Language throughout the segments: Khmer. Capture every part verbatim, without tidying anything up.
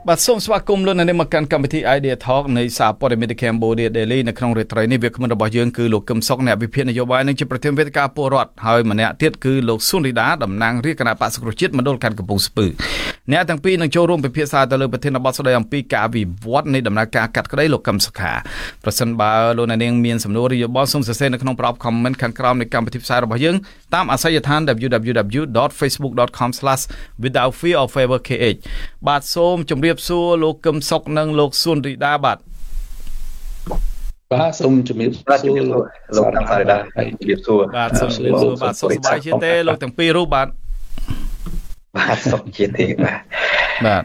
បាទសូមស្វាគមន៍លោកអ្នកនាងមកកាន់កម្មវិធី Idea Talk នៃសារព័ត៌មាន Cambodia Daily នៅក្នុងរាត្រីនេះវាគ្មិនរបស់យើងគឺលោកកឹមសុខអ្នកវិភាគនយោបាយនិងជាប្រធានវេទិកាពលរដ្ឋហើយម្នាក់ទៀតគឺលោកស៊ុនរីដាតំណាងរាជគណៈបក្សសង្គ្រោះជាតិមណ្ឌលខណ្ឌកំពង់ស្ពឺអ្នកទាំងពីរនឹងចូលរួមពិភាក្សាទៅលើប្រធានបទស្ដីអំពីការវិវត្តនៃដំណើរការកាត់ក្តីលោកកឹមសុខាប្រសិនបើលោកអ្នកនាងមានសំណួរឬយោបល់សូមសរសេរនៅក្នុងប្រអប់ comment ខាងក្រោមនៃកម្មវិធីផ្សាយរបស់យើងតាមអាសយដ្ឋាន double-u double-u double-u dot facebook dot com slash without fear or favor kh បាទសូមជម្រាបសួរលោកកឹមសុខនិងលោកស៊ុនរីដាបាទបាទសូមជម្រាបសួរលោកលោកតាមរីដាហើយជម្រាបសួរបាទសូមជម្រាបសួរបាទសុខសប្បាយជាទេលោកទាំងពីររូបបាទបាទសុខជាទេបាទបាទ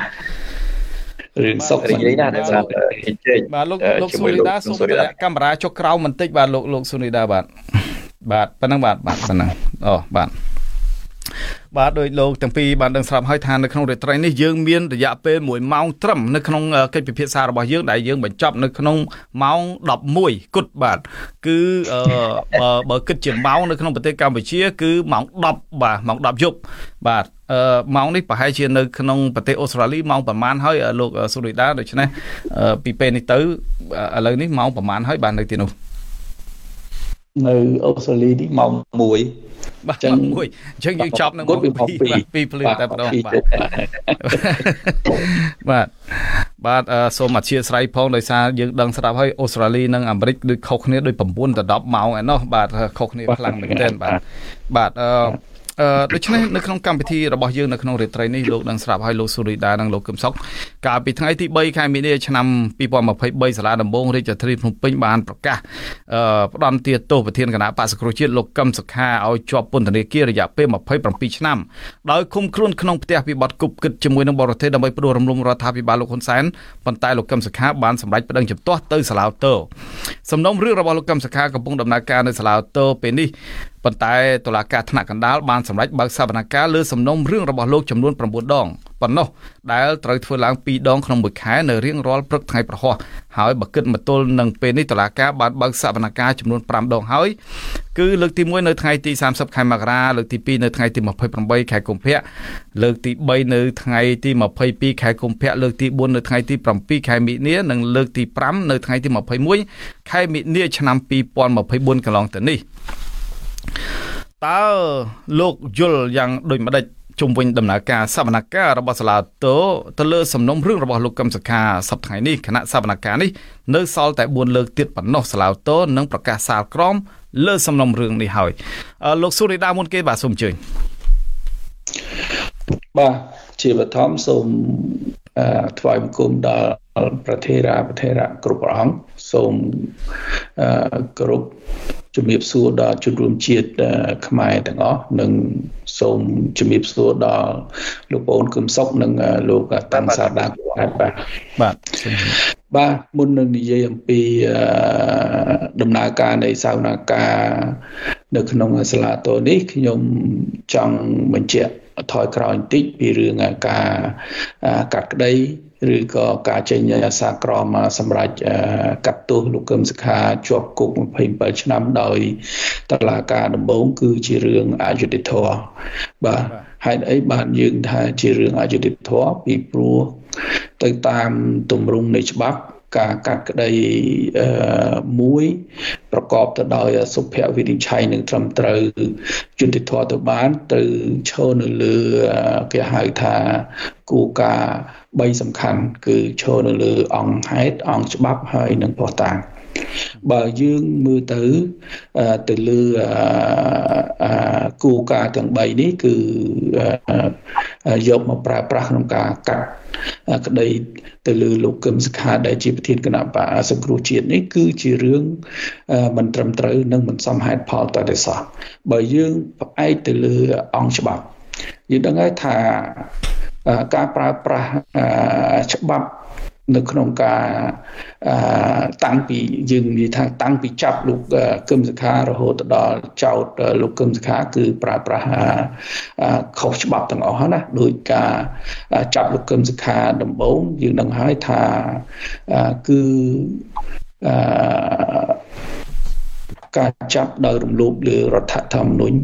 រឿងសុខរីករាយណាស់ដែលបាទជែកបាទលោកលោកស៊ុនរីដាសូមតម្លាក់កាមេរ៉ាចុះក្រោមបន្តិចបាទលោកលោកស៊ុនរីដាបាទបាទប៉ុណ្ណឹងបាទបាទប៉ុណ្ណឹងអូបាទបាទដោយលោកទាំងពីរបានដឹងស្រាប់ហើយថានៅក្នុងរាត្រីនេះយើងមានរយៈពេលមួយម៉ោងត្រឹមនៅក្នុងកិច្ចពិភាក្សារបស់យើងដែលយើងបញ្ចប់នៅក្នុងម៉ោងដប់មួយគត់បាទគឺបើបើគិតជាម៉ោងនៅក្នុងប្រទេសកម្ពុជាគឺម៉ោងដប់បាទម៉ោងដប់យប់បាទអឺម៉ោងនេះប្រហែលជានៅក្នុងប្រទេសអូស្ត្រាលីម៉ោងប្រហែលហើយលោកស៊ូរីដាដូច្នេះពីពេលនេះទៅឥឡូវនេះម៉ោងប្រហែលហើយបាទនៅទីនោះនៅអូស្ត្រាលីនេះម៉ោងមួយបាទចឹងមួយអញ្ចឹងយើងចប់នៅម៉ោងពីរភ្លឺតែម្ដងបាទបាទបាទសូមអធិស្ឋានផងដោយសារយើងដឹងស្រាប់ហើយអូស្ត្រាលីនិងអាមេរិកដូចខុសគ្នាដូចnineទៅtenម៉ោងឯណោះបាទខុសគ្នាខ្លាំងមែនទែនបាទបាទអឺអឺដូច្នេះនៅក្នុងកម្មវិធីរបស់យើងនៅក្នុងរាត្រីនេះលោកនឹងស្រាប់ឲ្យលោកស៊ូរីដានិងលោកកឹមសុខកាលពីថ្ងៃទីthreeខែមីនាឆ្នាំtwenty twenty-threeសាលាដំបងរាជធានីភ្នំពេញបានប្រកាសអឺផ្ដន្ទាទោសប្រធានគណៈបក្សសង្គ្រោះជាតិលោកកឹមសុខាឲ្យជាប់ពន្ធនាគាររយៈពេលtwenty-sevenឆ្នាំដោយឃុំខ្លួនក្នុងផ្ទះពីបទគប់គិតជាមួយនឹងបរទេសដើម្បីផ្ដួលរំលំរដ្ឋាភិបាលលោកហ៊ុនសែនប៉ុន្តែលោកកឹមសុខាបានសម្រេចប្តឹងជំទាស់ទៅសាលាឧទ្ធរសំណុំរឿងរបស់លោកកឹមសុខាកំពុងដំណើរការនៅសាលាឧទ្ធរពេលនេះប៉ុន្តែតុលាការថ្នាក់កណ្ដាលបានសម្រេចបើកសវនកម្មលើសំណុំរឿងរបស់លោកចំនួនnineដងប៉ុណ្ណោះដែលត្រូវធ្វើឡើងtwoដងក្នុងមួយខែនៅរៀងរាល់ព្រឹកថ្ងៃប្រហោះហើយបើគិតមកទល់នឹងពេលនេះតុលាការបានបើកសវនកម្មចំនួនfiveដងហើយគឺលើកទីoneនៅថ្ងៃទីthirtyខែមករាលើកទីtwoនៅថ្ងៃទីtwenty-eightខែកុម្ភៈលើកទីthreeនៅថ្ងៃទីtwenty-twoខែកុម្ភៈលើកទីfourនៅថ្ងៃទីsevenខែមិនិនានិងលើកទីfiveនៅថ្ងៃទីtwenty-oneខែមិនិនាឆ្នាំtwenty twenty-fourកន្លងទៅនេះតើលោកយល់យ៉ាងដូចម្ដេចជុំវិញដំណើរការសវនកម្មរបស់សាលាតូទៅលើសំណុំរឿងរបស់លោកកឹមសុខាសប្តាហ៍ថ្ងៃនេះគណៈសវនកម្មនេះនៅសល់តែfourលើកទៀតប៉ុណ្ណោះសាលាតូនឹងប្រកាសសាលក្រមលើសំណុំរឿងនេះហើយលោកស៊ូរីដាមុនគេបាទសូមអញ្ជើញបាទជាបឋមសូមថ្វាយបង្គំដល់ប្រធារាប្រធារៈគ្រប់ព្រះអង្គសូមគោរពជំរាបសួរដល់ជនរួមជាតិខ្មែរទាំងអស់និងសូមជំរាបសួរដល់លោកប្អូនកឹមសុខនិងលោកតាន់សាដាបាទបាទបាទមុននឹងនិយាយអំពីដំណើរការនៃសវនកម្មនៅក្នុងសាលាតូនេះខ្ញុំចង់បញ្ជាក់ថយក្រោយបន្តិចពីរឿងការកាត់ក្តីឬក៏ការចេញសារក្រមសម្រាប់កាត់ទោសលោកកឹមសុខាជាប់គុកtwenty-sevenឆ្នាំដោយតុលាការដំបូងគឺជារឿងអយុត្តិធម៌បាទហេតុអីបានយើងថាជារឿងអយុត្តិធម៌ពីព្រោះទៅតាមទម្រង់នៃច្បាប់ការកាត់ក្តីអឺមួយប្រកបទៅដោយសុភវិនិច្ឆ័យនឹងត្រឹមត្រូវយុត្តិធម៌ទៅបានទៅឈរនៅលើគេហៅថាគោលការណ៍threeសំខាន់គឺឈរនៅលើអង្គហេតុអង្គច្បាប់ហើយនិងភស្តុតាងបើយើងមើលទៅទៅលើគោលការណ៍ទាំងthreeនេះគឺយកមកប្រើប្រាស់ក្នុងការកាត់ក្តីទៅលើលោកកឹមសុខាដែលជាប្រធានគណៈបក្សសង្គ្រោះជាតិនេះគឺជារឿងមិនត្រឹមត្រូវនិងមិនសមហេតុផលតតែសោះបើយើងផ្អែកទៅលើអង្គច្បាប់យើងដឹងហើយថាការប្រើប្រាស់ច្បាប់នៅក្នុងការតាំងពីយើងនិយាយថាតាំងពីចាប់លោកកឹមសុខារហូតដល់ចោទលោកកឹមសុខាគឺប្រើប្រាស់ខុសច្បាប់ទាំងអស់ណាដោយការចាប់លោកកឹមសុខាដំបូងយើងដឹងហើយថាគឺការចាប់ដោយរំលោភលើរដ្ឋធម្មនុញ្ញ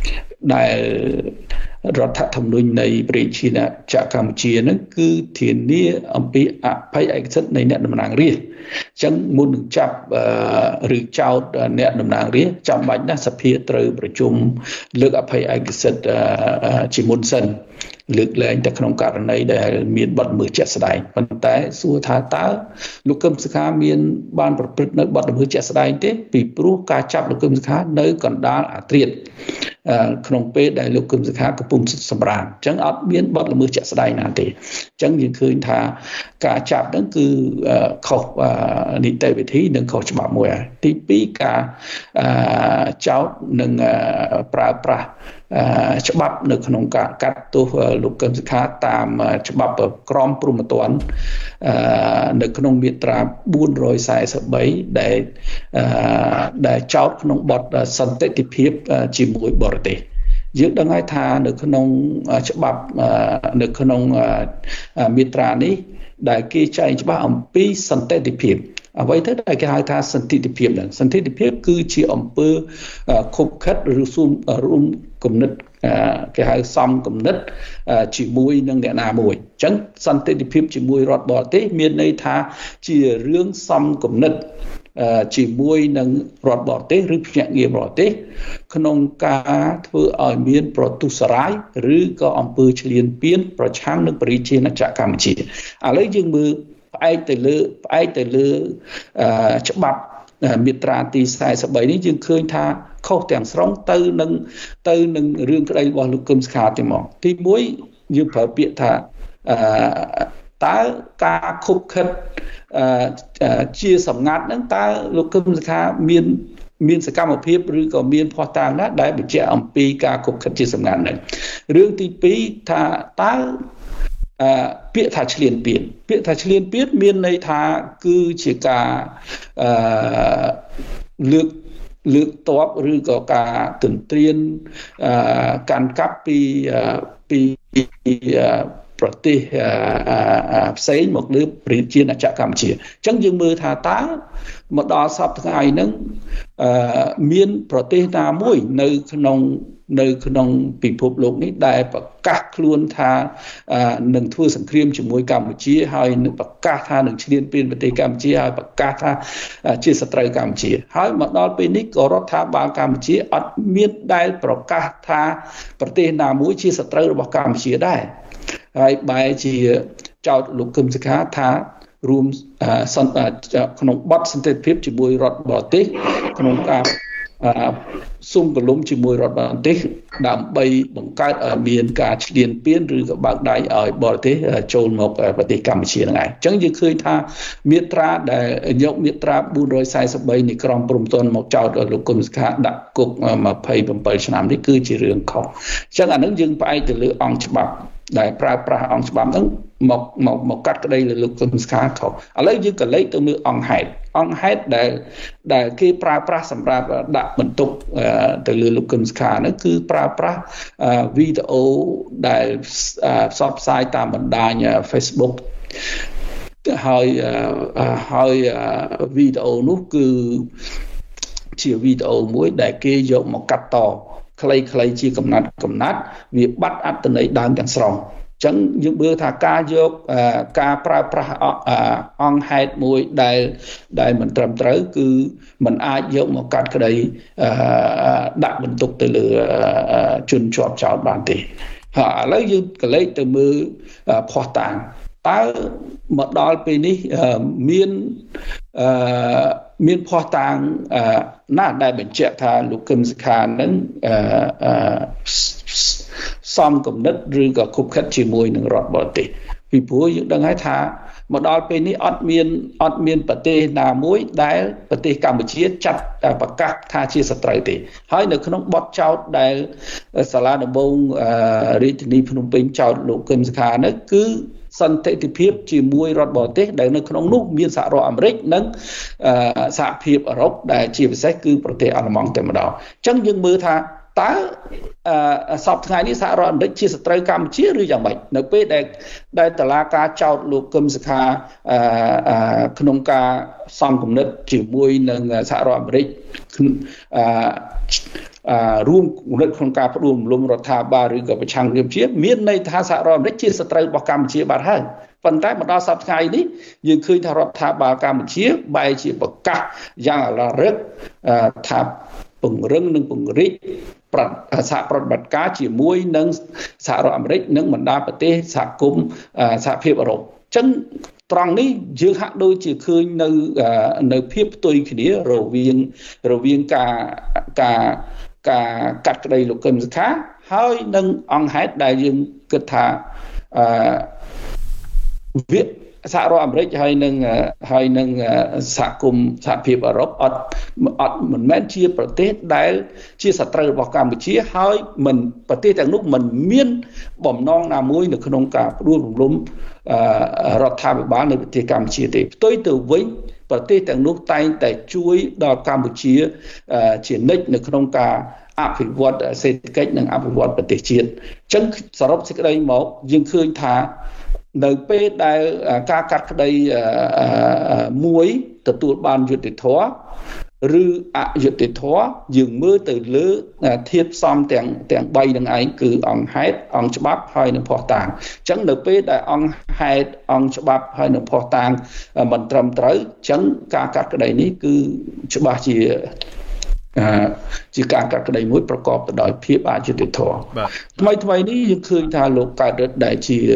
ដែលរដ្ឋធម្មនុញ្ញនៃប្រជាណាចក្រកម្ពុជាហ្នឹងគឺធានាអំពីអភ័យឯកសិទ្ធិនៃអ្នកតំណាងរាស្ត្រអញ្ចឹងមុននឹងចាប់ឬចោទអ្នកតំណាងរាស្ត្រចាំបាច់ណាស់សភាត្រូវប្រជុំលើកអភ័យឯកសិទ្ធិជាមុនសិនលើកលែងតែក្នុងករណីដែលមានបទល្មើសជាក់ស្ដែងប៉ុន្តែសួរថាតើលោកកឹមសុខាមានបានប្រព្រឹត្តនៅបទល្មើសជាក់ស្ដែងទេពីព្រោះការចាប់លោកកឹមសុខានៅកណ្ដាលអាត្រៀតក្នុងពេលដែលលោកកឹមសុខាកំពុងសម្រានអញ្ចឹងអត់មានបទល្មើសជាក់ស្ដែងណាទេអញ្ចឹងយើងឃើញថាការចាប់ហ្នឹងគឺខុសនីតិវិធីនិងខុសច្បាប់មួយហើយទីពីរការចោទនិងប្រើប្រាស់ច្បាប់នៅក្នុងការកាត់ទោសលោកកឹមសុខាតាមច្បាប់ក្រមព្រហ្មទណ្ឌនៅក្នុងមាត្រាបួនរយសែសិបបីដែលដែលចោទក្នុងបទសន្តិភាពជាមួយបរទេសយើងដឹងហើយថានៅក្នុងច្បាប់នៅក្នុងមាត្រានេះដែលគេចែងច្បាស់អំពីសន្តិភាពអ្វីទៅដែលគេហៅថាសន្តិភាពហ្នឹងសន្តិភាពគឺជាអំពើខុបខិតឬស៊ុំរួមគំនិតគេហៅសំគំនិតជាមួយនឹងអ្នកណាមួយអញ្ចឹងសន្តិភាពជាមួយរដ្ឋបរទេសមានន័យថាជារឿងសំគំនិតជាមួយនឹងរដ្ឋបរទេសឬភ្នាក់ងារបរទេសក្នុងការធ្វើឲ្យមានប្រទុសរាយឬក៏អំពើឈ្លានពានប្រឆាំងនឹងប្រជាណាចក្រកម្ពុជាឥឡូវយើងមើលផ្អែកទៅលើផ្អែកទៅលើច្បាប់មាត្រាទីសែសិបបីនេះយើងឃើញថាខុសទាំងស្រុងទៅនឹងទៅនឹងរឿងក្តីរបស់លោកកឹមសុខាទេមកទីមួយយើងប្រើពាក្យថាតើការខុបខិតជាសម្ងាត់ហ្នឹងតើលោកកឹមសុខាមានមានសកម្មភាពឬក៏មានភស្តុតាងណាដែលបញ្ជាក់អំពីការខុបខិតជាសម្ងាត់ហ្នឹងរឿងទីពីរថាតើអឺពាក្យថាឈ្លានពានពាក្យថាឈ្លានពានមានន័យថាគឺជាការអឺលើកលើកតបឬក៏ការទន្ទ្រានអឺកាន់កាប់ពីពីប្រទេសផ្សេងមកលើប្រជាណាចក្រកម្ពុជាអញ្ចឹងយើងមើលថាតើមកដល់សប្តាហ៍ថ្ងៃហ្នឹងអឺមានប្រទេសណាមួយនៅក្នុងនៅក្នុងពិភពលោកនេះដែលប្រកាសខ្លួនថានឹងធ្វើសង្គ្រាមជាមួយកម្ពុជាហើយនឹងប្រកាសថានឹងឈ្លានពានប្រទេសកម្ពុជាហើយប្រកាសថាជាសត្រូវកម្ពុជាហើយមកដល់ពេលនេះក៏រដ្ឋាភិបាលកម្ពុជាអត់មានដែលប្រកាសថាប្រទេសណាមួយជាសត្រូវរបស់កម្ពុជាដែរហើយបែរជាចោទលោកកឹមសុខាថារួមក្នុងបទសន្តិភាពជាមួយរដ្ឋបរទេសក្នុងការសុំកលុំជាមួយរដ្ឋបរទេសដើម្បីបង្កើតឲ្យមានការឈ្លានពានឬក៏បើកដៃឲ្យបរទេសចូលមកប្រទេសកម្ពុជាហ្នឹងឯងអញ្ចឹងយើងឃើញថាមាត្រាដែលយកមាត្រាបួនរយសែសិបបីនៃក្រមព្រហ្មទណ្ឌមកចោទលោកកឹមសុខាដាក់គុកម្ភៃbảyឆ្នាំនេះគឺជារឿងខុសអញ្ចឹងអានឹងយើងផ្អែកទៅលើអង្គច្បាប់ដែលប្រើប្រាស់អង្គច្បាប់ហ្នឹងមកមកមកកាត់ក្តីលើលោកកឹមសុខាខុសឥឡូវយើងក៏លេខទៅមើលអង្គហេតុអង្គហេតុដែលដែលគេប្រើប្រាស់សម្រាប់ដាក់បន្ទុកទៅលើលោកកឹមសុខាហ្នឹងគឺប្រើប្រាស់វីដេអូដែលផ្សព្វផ្សាយតាមបណ្ដាញ Facebook ហើយហើយវីដេអូនោះគឺជាវីដេអូមួយដែលគេយកមកកាត់តខ្លីៗជាកំណាត់កំណាត់វាបាត់អត្ថន័យដើមទាំងស្រុងអញ្ចឹងយើងមើលថាការយកការប្រើប្រាស់អង្គហេតុមួយដែលដែលមិនត្រឹមត្រូវគឺมันអាចយកមកកាត់ក្តីដាក់បន្ទុកទៅលើជនជាប់ចោទបានទេហើយឥឡូវយើងក៏លេខទៅមើលភស្តុតាងតើមកដល់ពេលនេះមានអឺមានភស្តុតាងណាដែលបញ្ជាក់ថាលោកកឹមសុខានឹងអឺសំគំនិតឬក៏ខុបខិតជាមួយនឹងរដ្ឋបរទេសពីព្រោះយើងដឹងហើយថាមកដល់ពេលនេះអត់មានអត់មានប្រទេសណាមួយដែលប្រទេសកម្ពុជាចាត់ប្រកាសថាជាសត្រូវទេហើយនៅក្នុងបទចោទដែលសាលាដំបងរាជធានីភ្នំពេញចោទលោកកឹមសុខានោះគឺសន្តិភាពជាមួយរដ្ឋបរទេសដែលនៅក្នុងនោះមានសហរដ្ឋអាមេរិកនិងសហភាពអឺរ៉ុបដែលជាពិសេសគឺប្រទេសអាល្លឺម៉ង់តែម្ដងអញ្ចឹងយើងមើលថាតើសប្តាហ៍ថ្ងៃនេះសហរដ្ឋអាមេរិកជាសត្រូវកម្ពុជាឬយ៉ាងម៉េចនៅពេលដែលដែលតុលាការចោទលោកកឹមសុខាក្នុងការសំគំនិតជាមួយនឹងសហរដ្ឋអាមេរិករួមគំនិតក្នុងការផ្ដួលរំលំរដ្ឋាភិបាលឬក៏ប្រឆាំងកម្ពុជាមានន័យថាសហរដ្ឋអាមេរិកជាសត្រូវរបស់កម្ពុជាបាត់ហើយប៉ុន្តែមកដល់សប្តាហ៍ថ្ងៃនេះយើងឃើញថារដ្ឋាភិបាលកម្ពុជាបែរជាប្រកាសយ៉ាងអឡារឹកថាពង្រឹងនិងពង្រីកសហប្រតិបត្តិការជាមួយនឹងសហរដ្ឋអាមេរិកនិងបណ្ដាប្រទេសសហគមន៍សហភាពអឺរ៉ុបអញ្ចឹងត្រង់នេះយើងហាក់ដូចជាឃើញនៅនៅភាពផ្ទុយគ្នារវាងរវាងការការការកាត់ក្តីលោកកឹមសុខាហើយនឹងអង្គហេតុដែលយើងគិតថាអឺវាសហរដ្ឋអាមេរិកហើយនឹងហើយនឹងសហគមន៍សហភាពអឺរ៉ុបអត់អត់មិនមែនជាប្រទេសដែលជាសត្រូវរបស់កម្ពុជាហើយមិនប្រទេសទាំងនោះមិនមានបំណងណាមួយនៅក្នុងការផ្ដួលរំលំរដ្ឋាភិបាលនៅប្រទេសកម្ពុជាទេផ្ទុយទៅវិញប្រទេសទាំងនោះតែងតែជួយដល់កម្ពុជាជានិច្ចនៅក្នុងការអភិវឌ្ឍសេដ្ឋកិច្ចនិងអភិវឌ្ឍប្រទេសជាតិអញ្ចឹងសរុបសេចក្តីមកយើងឃើញថានៅពេលដែលការកាត់ក្តីមួយទទួលបានយុត្តិធម៌ឬអយុត្តិធម៌យើងមើលទៅលើធាតុផ្សំទាំងទាំងបីនឹងឯងគឺអង្គហេតុអង្គច្បាប់ហើយនិងភស្តុតាងអញ្ចឹងនៅពេលដែលអង្គហេតុអង្គច្បាប់ហើយនិងភស្តុតាងមិនត្រឹមត្រូវអញ្ចឹងការកាត់ក្តីនេះគឺច្បាស់ជាជាការកាត់ក្តីមួយប្រកបទៅដោយភាពអយុត្តិធម៌ថ្មីថ្មីនេះយើងឃើញថាលោកកើតរិទ្ធដែលជា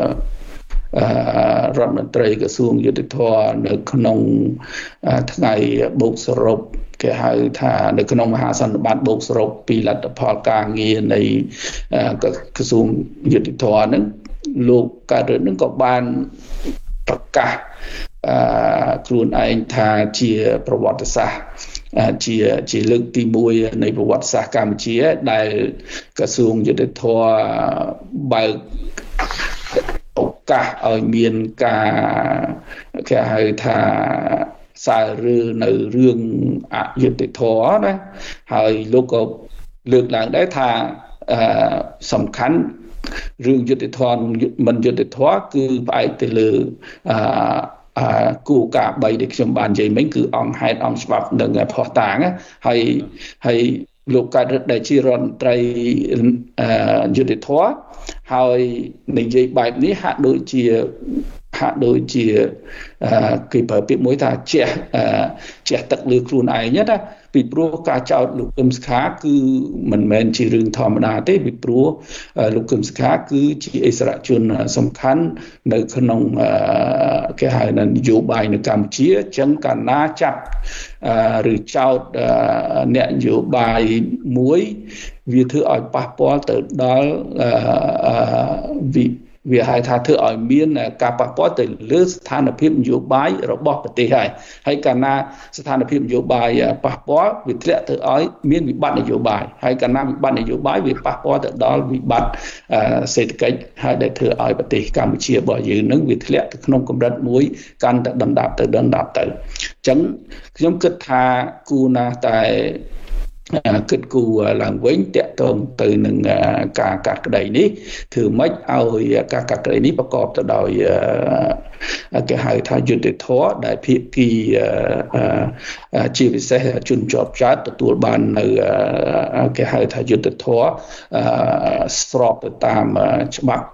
រដ្ឋមន្ត្រីក្រសួងយុតិធម៌នៅក្នុងថ្ងៃបូកសរុបគេហៅថានៅក្នុងមហាសន្និបាតបូកសរុបពីលទ្ធផលការងារនៃក្រសួងយុតិធម៌ហ្នឹងលោកកើតរិទ្ធហ្នឹងក៏បានប្រកាសខ្លួនឯងថាជាប្រវត្តិសាស្ត្រជាជាលើកទីមួយនៃប្រវត្តិសាស្ត្រកម្ពុជាដែលក្រសួងយុតិធម៌បើកឱកាសឲ្យមានការគេហៅថាសាររើនៅរឿងអយុត្តិធម៌ណាហើយលោកក៏លើកឡើងដែរថាសំខាន់រឿងយុត្តិធម៌មិនយុត្តិធម៌គឺផ្អែកទៅលើអឺគោលការណ៍បីដែលខ្ញុំបាននិយាយមិញគឺអង្គហេតុអង្គច្បាប់និងភស្តុតាងហើយហើយលោកកើតរិទ្ធដែលជារដ្ឋមន្ត្រីយុត្តិធម៌ហើយនិយាយបែបនេះហាក់ដូចជាហាក់ដូចជាគេប្រើពាក្យមួយថាជះជះទឹកលើខ្លួនឯងណាពីព្រោះការចោទលោកកឹមសុខាគឺមិនមែនជារឿងធម្មតាទេពីព្រោះលោកកឹមសុខាគឺជាអិសរាជជនសំខាន់នៅក្នុងគេហៅថានយោបាយនៅកម្ពុជាអញ្ចឹងកាលណាចាប់ឬចោទអ្នកនយោបាយមួយវាធ្វើឲ្យប៉ះពាល់ទៅដល់វិវាហៅថាធ្វើឲ្យមានការប៉ះពាល់ទៅលើស្ថានភាពនយោបាយរបស់ប្រទេសហើយហើយកាលណាស្ថានភាពនយោបាយប៉ះពាល់វាធ្លាក់ទៅឲ្យមានវិបត្តិនយោបាយហើយកាលណាវិបត្តិនយោបាយវាប៉ះពាល់ទៅដល់វិបត្តិសេដ្ឋកិច្ចហើយដែលធ្វើឲ្យប្រទេសកម្ពុជារបស់យើងនឹងវាធ្លាក់ទៅក្នុងកម្រិតមួយកាន់តែដណ្ដាបទៅដណ្ដាបទៅអញ្ចឹងខ្ញុំគិតថាគូណាតែគិតគូរឡើងវិញតកតងទៅនឹងការកាត់ក្តីនេះធ្វើម៉េចឲ្យការកាត់ក្តីនេះប្រកបទៅដោយគេហៅថាយុត្តិធម៌ដែលភាគីជាពិសេសជនជាប់ចោទទទួលបាននៅគេហៅថាយុត្តិធម៌ស្របទៅតាមច្បាប់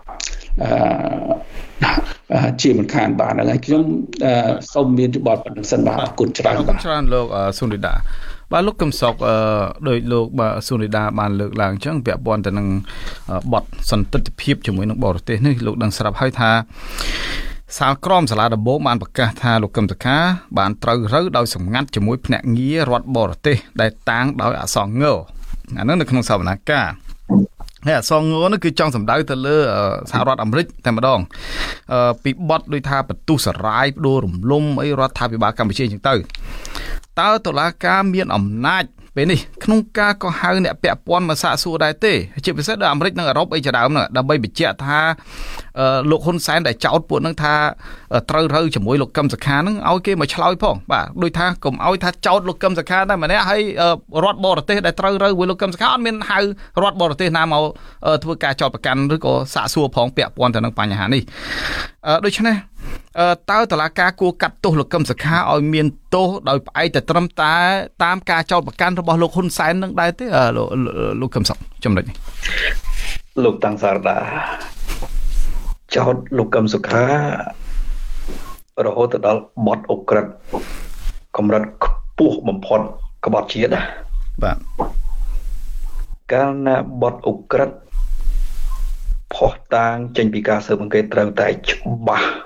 ជាមិនខានបានហើយខ្ញុំសូមមានយោបល់ប៉ុណ្ណឹងសិនបាទអរគុណច្រើនបាទច្រើនលោកសុនិដាបាទលោកកឹមសុខដោយលោកបាទសុនិដាបានលើកឡើងអញ្ចឹងពាក់ព័ន្ធទៅនឹងបទសន្តិភាពជាមួយនឹងបរទេសនេះលោកដឹងស្រាប់ហើយថាសាលក្រមសាលាដំបងបានប្រកាសថាលោកកឹមសុខាបានត្រូវរើដោយសម្ងាត់ជាមួយភ្នាក់ងាររដ្ឋបរទេសដែលតាំងដោយអសងើអានោះនៅក្នុងសវនកម្មហើយអសងើនោះគឺចង់សម្ដៅទៅលើសហរដ្ឋអាមេរិកតែម្ដងពីបទដោយថាបន្ទុះសរាយផ្ដួលរំលំអីរដ្ឋាភិបាលកម្ពុជាអញ្ចឹងទៅតើតុលាការមានអំណាចពេលនេះក្នុងការកោះហៅអ្នកពាក់ព័ន្ធមកសាកសួរដែរទេជាពិសេសដល់អាមេរិកនិងអឺរ៉ុបអីជាដើមហ្នឹងដើម្បីបញ្ជាក់ថាលោកហ៊ុនសែនដែលចោទពួកហ្នឹងថាត្រូវរើជាមួយលោកកឹមសុខាហ្នឹងឲ្យគេមកឆ្លើយផងបាទដូចថាកុំឲ្យថាចោទលោកកឹមសុខាតែម្នាក់ហើយរដ្ឋបរទេសដែលត្រូវរើជាមួយលោកកឹមសុខាអត់មានហៅរដ្ឋបរទេសណាមកធ្វើការចោទប្រកាន់ឬក៏សាកសួរផងពាក់ព័ន្ធទៅនឹងបញ្ហានេះដូច្នេះអឺតើតុលាការគួរកាត់ទោសលោកកឹមសុខាឲ្យមានទោសដោយផ្អែកតែត្រឹមតែតាមការចោទប្រកាន់របស់លោកហ៊ុនសែននឹងដែរទេលោកលោកកឹមសុខចំណុចនេះលោកតាំងសារដាចោទលោកកឹមសុខារហូតដល់បទអុក្រិដ្ឋកម្រិតខ្ពស់បំផុតក្បត់ជាតិណាបាទកាលណាបទអុក្រិដ្ឋផុសតាងចេញពីការស៊ើបអង្កេតត្រូវតែច្បាស់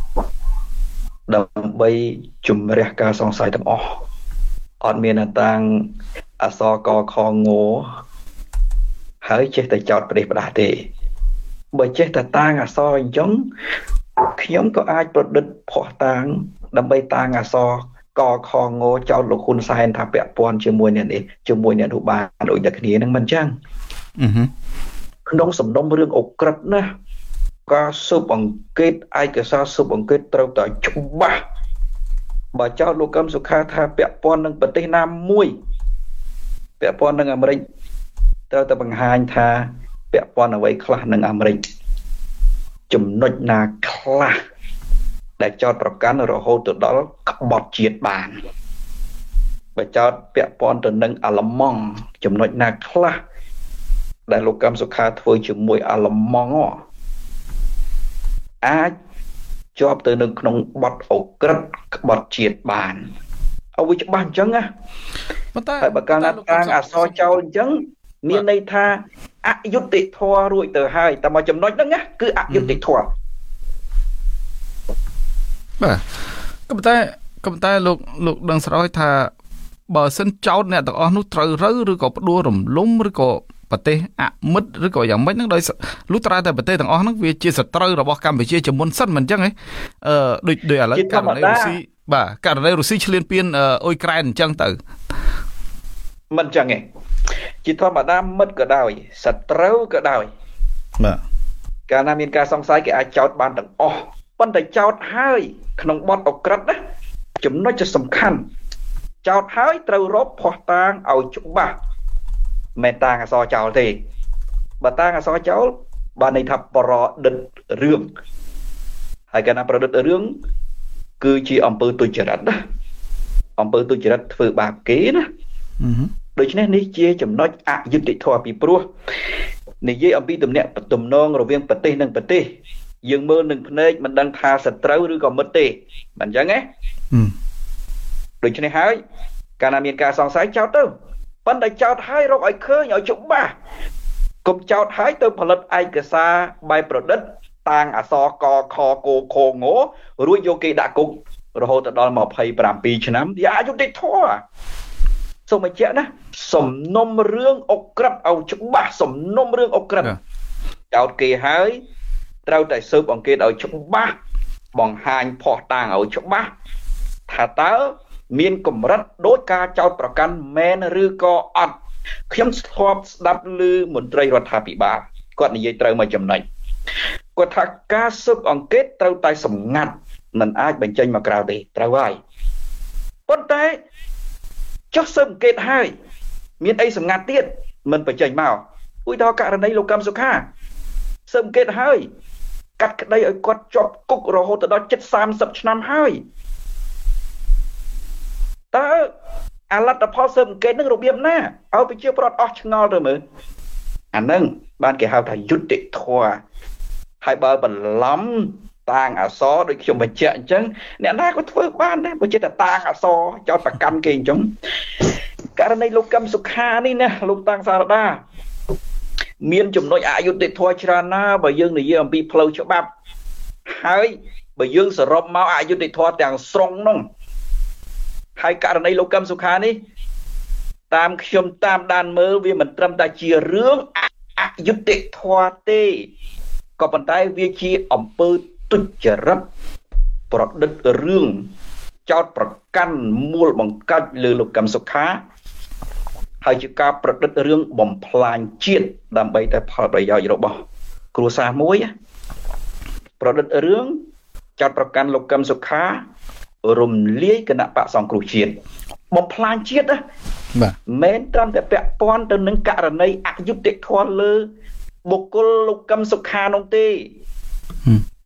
ដើម្បីជំរះការសង្ស័យទាំងអស់អត់មានតាំងអសកខងោហើយចេះតែចោតប្រទេសផ្ដាស់ទេបើចេះតែតាំងអសអញ្ចឹងខ្ញុំក៏អាចប្រឌិតផុសតាងដើម្បីតាំងអសកខងោចោតលោកហ៊ុនសែនថាពាក់ព័ន្ធជាមួយអ្នកនេះជាមួយអ្នកនោះបានដូចតែគ្នានឹងមិនអញ្ចឹងអឺហឺក្នុងសំណុំរឿងអុក្រិដ្ឋណាការស៊ើបអង្កេតឯកសារស៊ើបអង្កេតត្រូវតែច្បាស់បើចោទលោកកឹមសុខាថាពាក់ព័ន្ធនឹងប្រទេសណាមួយពាក់ព័ន្ធនឹងអាមេរិកត្រូវតែបង្ហាញថាពាក់ព័ន្ធអ្វីខ្លះនឹងអាមេរិកចំណុចណាខ្លះដែលចោទប្រកាន់រហូតទៅដល់ក្បត់ជាតិបានបើចោទពាក់ព័ន្ធទៅនឹងអាល្លឺម៉ង់ចំណុចណាខ្លះដែលលោកកឹមសុខាធ្វើជាមួយអាល្លឺម៉ង់អាចជាប់ទៅនៅក្នុងបទអុក្រិដ្ឋក្បត់ជាតិបានឲ្យវាច្បាស់អញ្ចឹងណាប៉ុន្តែហើយបើកាលណាតាំងអសរចោលអញ្ចឹងមានន័យថាអយុត្តិធម៌រួចទៅហើយតែមកចំណុចហ្នឹងណាគឺអយុត្តិធម៌បាទក៏ប៉ុន្តែក៏ប៉ុន្តែលោកលោកដឹងស្រាប់ថាបើសិនចោតអ្នកទាំងអស់នោះត្រូវរើឬក៏ផ្ដួលរំលំឬក៏ប្រទេសអមិត្តឬក៏យ៉ាងម៉េចហ្នឹងដោយលុះត្រាតែប្រទេសទាំងអស់ហ្នឹងវាជាសត្រូវរបស់កម្ពុជាជាមុនសិនមិនអញ្ចឹងហ៎អឺដូចដូចឥឡូវករណីរុស្ស៊ីបាទករណីរុស្ស៊ីឈ្លានពានអ៊ុយក្រែនអញ្ចឹងទៅមិនអញ្ចឹងទេជាធម្មតាមិត្តក៏ដោយសត្រូវក៏ដោយបាទកាលណាមានការសង្ស័យគេអាចចោទបានទាំងអស់ប៉ុន្តែចោទហើយក្នុងបទអុក្រិដ្ឋណាចំណុចសំខាន់ចោទហើយត្រូវរកភស្តុតាងឲ្យច្បាស់មិនតាំងអសរចោលទេបើតាំងអសរចោលបានន័យថាប្រឌិតរឿងហើយកាលណាប្រឌិតរឿងគឺជាអំពើទុច្ចរិតណាអំពើទុច្ចរិតធ្វើបាបគេណាដូច្នេះនេះជាចំណុចអយុត្តិធម៌ពីព្រោះនិយាយអំពីទំនាក់ទំនងរវាងប្រទេសនិងប្រទេសយើងមើលនឹងភ្នែកមិនដឹងថាសត្រូវឬក៏មិត្តទេមិនអញ្ចឹងទេដូច្នេះហើយកាលណាមានការសង្ស័យចោទទៅប៉ុន្តែចោទហើយរកឲ្យឃើញឲ្យច្បាស់កុំចោទហើយទៅផលិតឯកសារបែបប្រឌិតតាំងអសរកខកខងរួចយកគេដាក់គុករហូតដល់ยี่สิบเจ็ดឆ្នាំវាអយុត្តិធម៌សូមបញ្ជាក់ណាសំណុំរឿងអុក្រិដ្ឋឲ្យច្បាស់សំណុំរឿងអុក្រិដ្ឋចោទគេហើយត្រូវតែស៊ើបអង្កេតឲ្យច្បាស់បង្ហាញភស្តុតាងឲ្យច្បាស់ថាតើមានកម្រិតដោយការចោទប្រកាន់មែនឬក៏អត់ខ្ញុំស្គាល់ស្ដាប់ឮមន្ត្រីរដ្ឋាភិបាលគាត់និយាយត្រូវមកចំណុចគាត់ថាការស៊ើបអង្កេតត្រូវតែសម្ងាត់មិនអាចបញ្ចេញមកក្រៅទេត្រូវហើយប៉ុន្តែចុះស៊ើបអង្កេតហើយមានអីសម្ងាត់ទៀតមិនបញ្ចេញមកឧទាហរណ៍ករណីលោកកឹមសុខាស៊ើបអង្កេតហើយកាត់ក្តីឲ្យគាត់ជាប់គុករហូតដល់ជិតសាមសិបឆ្នាំហើយតើអលទ្ធផលស៊ើបអង្កេតនឹងរបៀបណាឲ្យប្រជាប្រដ្ឋអស់ឆ្ងល់ទៅមើលអានឹងបានគេហៅថាយុត្តិធម៌ហើយបើបន្លំតាងអសរដូចខ្ញុំបញ្ជាក់អញ្ចឹងអ្នកណាក៏ធ្វើបានដែរបើចិត្តតែតាងអសរចោតប្រកាន់គេអញ្ចឹងករណីលោកកឹមសុខានេះណាលោកតាំងសារដាមានចំណុចអយុត្តិធម៌ច្រើនណាស់បើយើងនិយាយអំពីផ្លូវច្បាប់ហើយបើយើងសរុបមកអយុត្តិធម៌ទាំងស្រុងនោះហើយករណីលោកកឹមសុខានេះតាមខ្ញុំតាមដានមើលវាមិនត្រឹមតែជារឿងអយុត្តិធម៌ទេក៏ប៉ុន្តែវាជាអំពើទុច្ចរិតប្រឌិតរឿងចោតប្រកាន់មូលបង្កាច់លើលោកកឹមសុខាហើយជាការប្រឌិតរឿងបំផ្លាញជាតិដើម្បីតែផលប្រយោជន៍របស់គ្រួសារមួយប្រឌិតរឿងចោតប្រកាន់លោកកឹមសុខារំលាយគណៈបកសង្គ្រោះជាតិបំផ្លាញជាតិណាបាទមិនត្រឹមតែពាក់ព័ន្ធទៅនឹងករណីអយុត្តិធម៌លើបុគ្គលលោកកឹមសុខានោះទេប៉ុ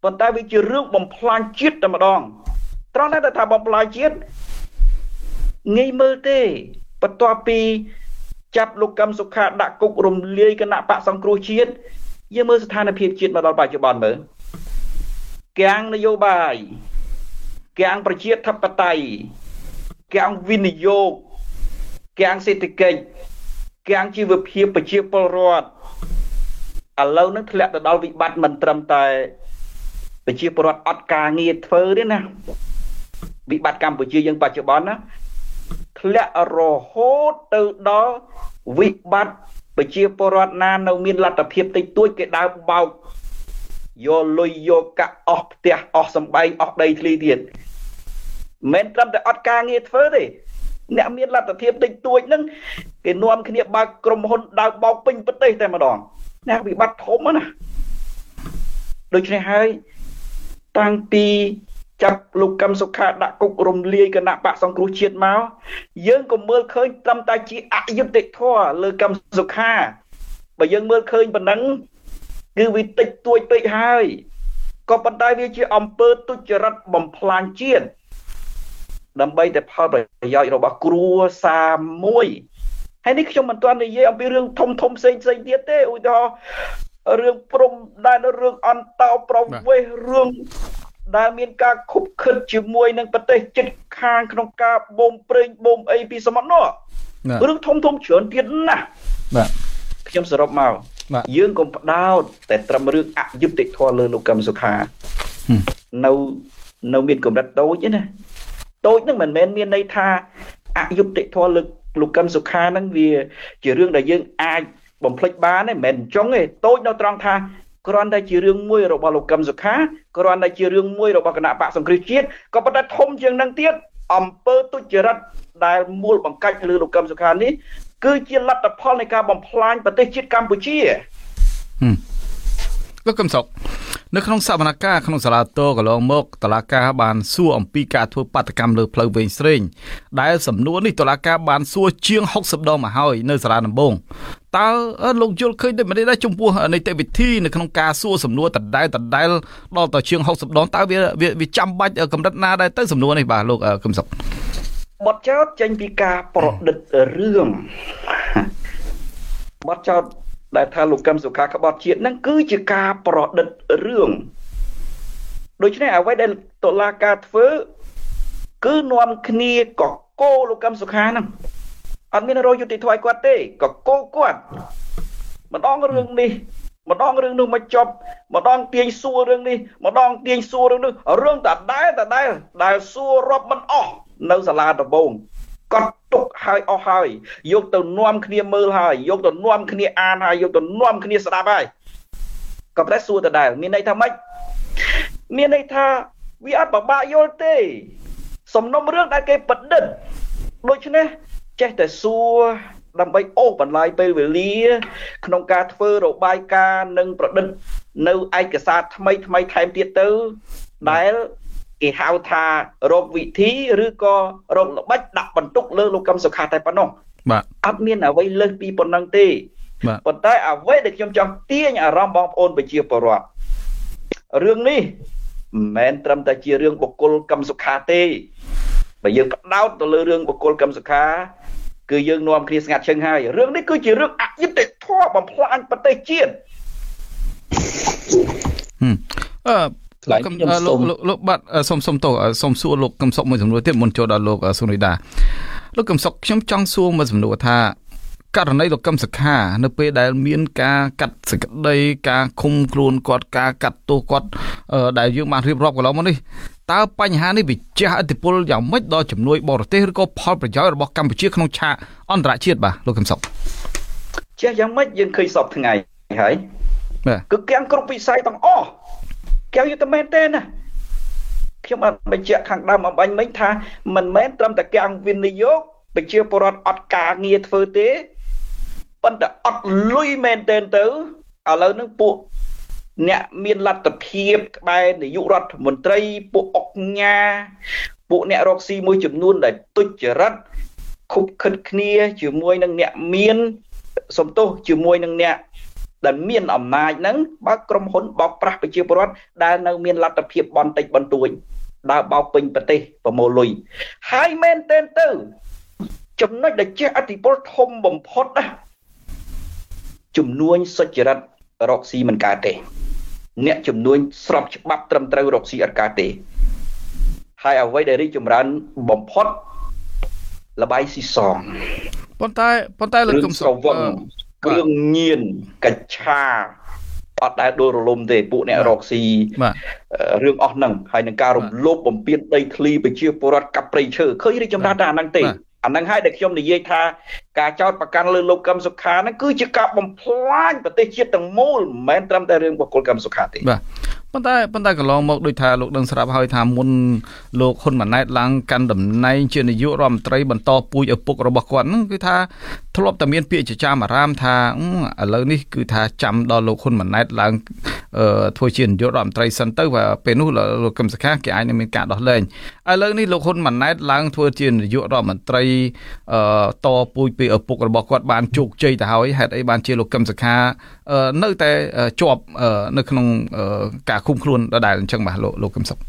ប៉ុន្តែវាជារឿងបំផ្លាញជាតិតែម្ដងត្រង់តែថាបំផ្លាញជាតិងាយមើលទេបន្ទាប់ពីចាប់លោកកឹមសុខាដាក់គុករំលាយគណៈបកសង្គ្រោះជាតិយើងមើលស្ថានភាពជាតិមកដល់បច្ចុប្បន្នមើលគាំងនយោបាយគាំងប្រជាធិបតេយ្យគាំងវិនិយោគគាំងសេដ្ឋកិច្ចគាំងជីវភាពប្រជាពលរដ្ឋឥឡូវនឹងធ្លាក់ទៅដល់វិបត្តិមិនត្រឹមតែប្រជាពលរដ្ឋអត់ការងារធ្វើទេណាវិបត្តិកម្ពុជាយើងបច្ចុប្បន្នណាធ្លាក់រហូតទៅដល់វិបត្តិប្រជាពលរដ្ឋណានៅមានលទ្ធភាពតិចតួចគេដើរបោកយកលុយយកកាក់អស់ផ្ទះអស់សម្បែងអស់ដីធ្លីទៀតមិនត្រឹមតែអត់ការងារធ្វើទេអ្នកមានលទ្ធភាពតិចតួចហ្នឹងគេនាំគ្នាបើកក្រុមហ៊ុនដើរបោកពេញប្រទេសតែម្ដងណាវិបត្តិធំណាដូច្នេះហើយតាំងពីចាប់លោកកឹមសុខាដាក់គុករំលាយគណៈបកសង្គ្រោះជាតិមកយើងក៏មើលឃើញត្រឹមតែជាអយុត្តិធម៌លើកឹមសុខាបើយើងមើលឃើញប៉ុណ្ណឹងគឺវាតិចតួចពេកហើយក៏ប៉ុន្តែវាជាអំពើទុច្ចរិតបំផ្លាញជាតិដើម្បីតែផលប្រយោជន៍របស់គ្រួសារមួយហើយនេះខ្ញុំមិនទាន់និយាយអំពីរឿងធំធំផ្សេងផ្សេងទៀតទេឧទាហរណ៍រឿងព្រំដែនរឿងអន្តោប្រវេសន៍រឿងដែលមានការខុបខិតជាមួយនឹងប្រទេសជិតខាងក្នុងការបូមប្រេងបូមអីពីសមុទ្រនោះរឿងធំធំច្រើនទៀតណាស់បាទខ្ញុំសរុបមកយើងកុំផ្ដោតតែត្រឹមរឿងអយុត្តិធម៌លើលោកកឹមសុខានៅនៅមានកម្រិតតូចទេណាតូចហ្នឹងមិនមែនមានន័យថាអយុត្តិធម៌លើលោកកឹមសុខាហ្នឹងវាជារឿងដែលយើងអាចបំភ្លេចបានទេមិនមែនអញ្ចឹងទេតូចនៅត្រង់ថាគ្រាន់តែជារឿងមួយរបស់លោកកឹមសុខាគ្រាន់តែជារឿងមួយរបស់គណៈបកសង្គ្រោះជាតិក៏ប៉ុន្តែធំជាងនឹងទៀតអំពើទុច្ចរិតដែលមូលបង្កាច់លើលោកកឹមសុខានេះគឺជាលទ្ធផលនៃការបំផ្លាញប្រទេសជាតិកម្ពុជាលោកកឹមសុខនៅក្នុងសវនកម្មក្នុងសាលាតកន្លងមកតុលាការបានសួរអំពីការធ្វើបាតកម្មលើផ្លូវវែងស្រេងដែលសំណួរនេះតុលាការបានសួរជាងហុកសិបដងមកហើយនៅសាលាដំបងតើលោកយល់ឃើញដូចម្តេចដែរចំពោះនីតិវិធីនៅក្នុងការសួរសំណួរដដែលដដែលដល់ទៅជាងហុកសិបដងតើវាវាចាំបាច់កម្រិតណាដែរទៅសំណួរនេះបាទលោកកឹមសុខបទចោទចេញពីការប្រឌិតរឿងបទចោទដែលថាលោកកឹមសុខាក្បត់ជាតិហ្នឹងគឺជាការប្រឌិតរឿងដូច្នេះអ្វីដែលតុលាការធ្វើគឺនាំគ្នាកកោលោកកឹមសុខាហ្នឹងអត់មានរយយុត្តិធម៌ឲ្យគាត់ទេកកោគាត់ម្ដងរឿងនេះម្ដងរឿងនោះមកចប់ម្ដងទាញសួររឿងនេះម្ដងទាញសួររឿងនោះរឿងតដែលតដែលដែលសួររាប់មិនអស់នៅសាលាដំបងកត់ទុកហើយអស់ហើយយកទៅនាំគ្នាមើលហើយយកទៅនាំគ្នាអានហើយយកទៅនាំគ្នាស្ដាប់ហើយក៏តែសួរដដែលមានន័យថាម៉េចមានន័យថាវាអត់ពិបាកយល់ទេសំណុំរឿងដែលគេបដិទ្ធដូច្នេះចេះតែសួរដើម្បីអូសបន្លាយពេលវេលាក្នុងការធ្វើរបាយការណ៍និងប្រឌិតនៅឯកសារថ្មីថ្មីថែមទៀតទៅដែលគេហៅថារោគវិធីឬក៏រោគល្បិចដាក់បន្ទុកលើលោកកឹមសុខាតែប៉ុណ្ណោះបាទអត់មានអ្វីលើសពីប៉ុណ្ណឹងទេប៉ុន្តែអ្វីដែលខ្ញុំចង់ទាញអារម្មណ៍បងប្អូនប្រជាពលរដ្ឋរឿងនេះមិនមែនត្រឹមតែជារឿងបុគ្គលកឹមសុខាទេបើយើងផ្ដោតទៅលើរឿងបុគ្គលកឹមសុខាគឺយើងនាំគ្នាស្ងាត់ឈឹងហើយរឿងនេះគឺជារឿងអយុត្តិធម៌បំផ្លាញប្រទេសជាតិអឺលោកលោកលោកបាទសុំសុំតោសុំសួរលោកកឹមសុខមួយសំណួរទៀតមុនចូលដល់លោកសុនីដាលោកកឹមសុខខ្ញុំចង់សួរមួយសំណួរថាករណីលោកកឹមសុខានៅពេលដែលមានការកាត់សេចក្តីការឃុំខ្លួនគាត់ការកាត់ទោសគាត់ដែលយើងបានរៀបរាប់កន្លងមកនេះតើបញ្ហានេះវាជះឥទ្ធិពលយ៉ាងម៉េចដល់ជំនួយបរទេសឬក៏ផលប្រយោជន៍របស់កម្ពុជាក្នុងឆាកអន្តរជាតិបាទលោកកឹមសុខជះយ៉ាងម៉េចយើងឃើញសពថ្ងៃហើយគឺទាំងគ្រប់វិស័យទាំងអស់កែវយុទ្ធមែនទេណាខ្ញុំបានបញ្ជាក់ខាងដើមអំបញ្ញមិញថាមិនមែនត្រឹមតែកាំងវិនិយោគប្រជាពលរដ្ឋអត់ការងារធ្វើទេប៉ុន្តែអត់លុយមែនទេទៅឥឡូវហ្នឹងពួកអ្នកមានលទ្ធភាពក្បែរនាយករដ្ឋមន្ត្រីពួកអុកញ៉ាពួកអ្នករកស៊ីមួយចំនួនដែលទុច្ចរិតខុបខិតគ្នាជាមួយនឹងអ្នកមានសំទោសជាមួយនឹងអ្នកដែលមានអំណាចហ្នឹងបើក្រុមហ៊ុនបោកប្រាស់ប្រជាពលរដ្ឋដែលនៅមានលទ្ធភាពបន្តិចបន្តួចដើរបោកពេញប្រទេសប្រមូលលុយហើយមែនទែនទៅចំណុចដែលជះឥទ្ធិពលធំបំផុតណាជំនួញសុចរិតរកស៊ីមិនកើតទេអ្នកជំនួញស្របច្បាប់ត្រឹមត្រូវរកស៊ីអត់កើតទេហើយអ្វីដែលរីកចម្រើនបំផុតលបាយស៊ីសងប៉ុន្តែប៉ុន្តែលោកកឹមសុខគ្រឿងញៀនកញ្ឆាអត់ដែលដួលរលំទេពួកអ្នករកស៊ីរឿងអស់ហ្នឹងហើយនឹងការរំលោភបំពានដីធ្លីប្រជាពលរដ្ឋកាប់ព្រៃឈើឃើញរីកចម្រើនតែអាហ្នឹងទេអាហ្នឹងហើយដែលខ្ញុំនិយាយថាការចោទប្រកាន់លើលោកកឹមសុខាហ្នឹងគឺជាការបំផ្លាញប្រទេសជាតិទាំងមូលមិនមែនត្រឹមតែរឿងបុគ្គលកឹមសុខាទេបាទប៉ុន្តែប៉ុន្តែកន្លងមកដូចថាលោកដឹងស្រាប់ហើយថាមុនលោកហ៊ុនម៉ាណែតឡើងកាន់តំណែងជានាយករដ្ឋមន្ត្រីបន្តពូជឪពុករបស់គាត់ហ្នឹងគឺថាធ្លាប់តែមានពាក្យចចាមអារាមថាឥឡូវនេះគឺថាចាំដល់លោកហ៊ុនម៉ាណែតឡើងធ្វើជានាយករដ្ឋមន្ត្រីសិនទៅពេលនោះលោកកឹមសុខាគេអាចនឹងមានការដោះលែងឥឡូវនេះលោកហ៊ុនម៉ាណែតឡើងធ្វើជានាយករដ្ឋមន្ត្រីតពូជពីឪពុករបស់គាត់បានជោគជ័យទៅហើយហេតុអីបានជាលោកកឹមសុខានៅតែជាប់នៅក្នុងការឃុំខ្លួនដដែលអញ្ចឹងបាទលោកលោកកឹមសុខ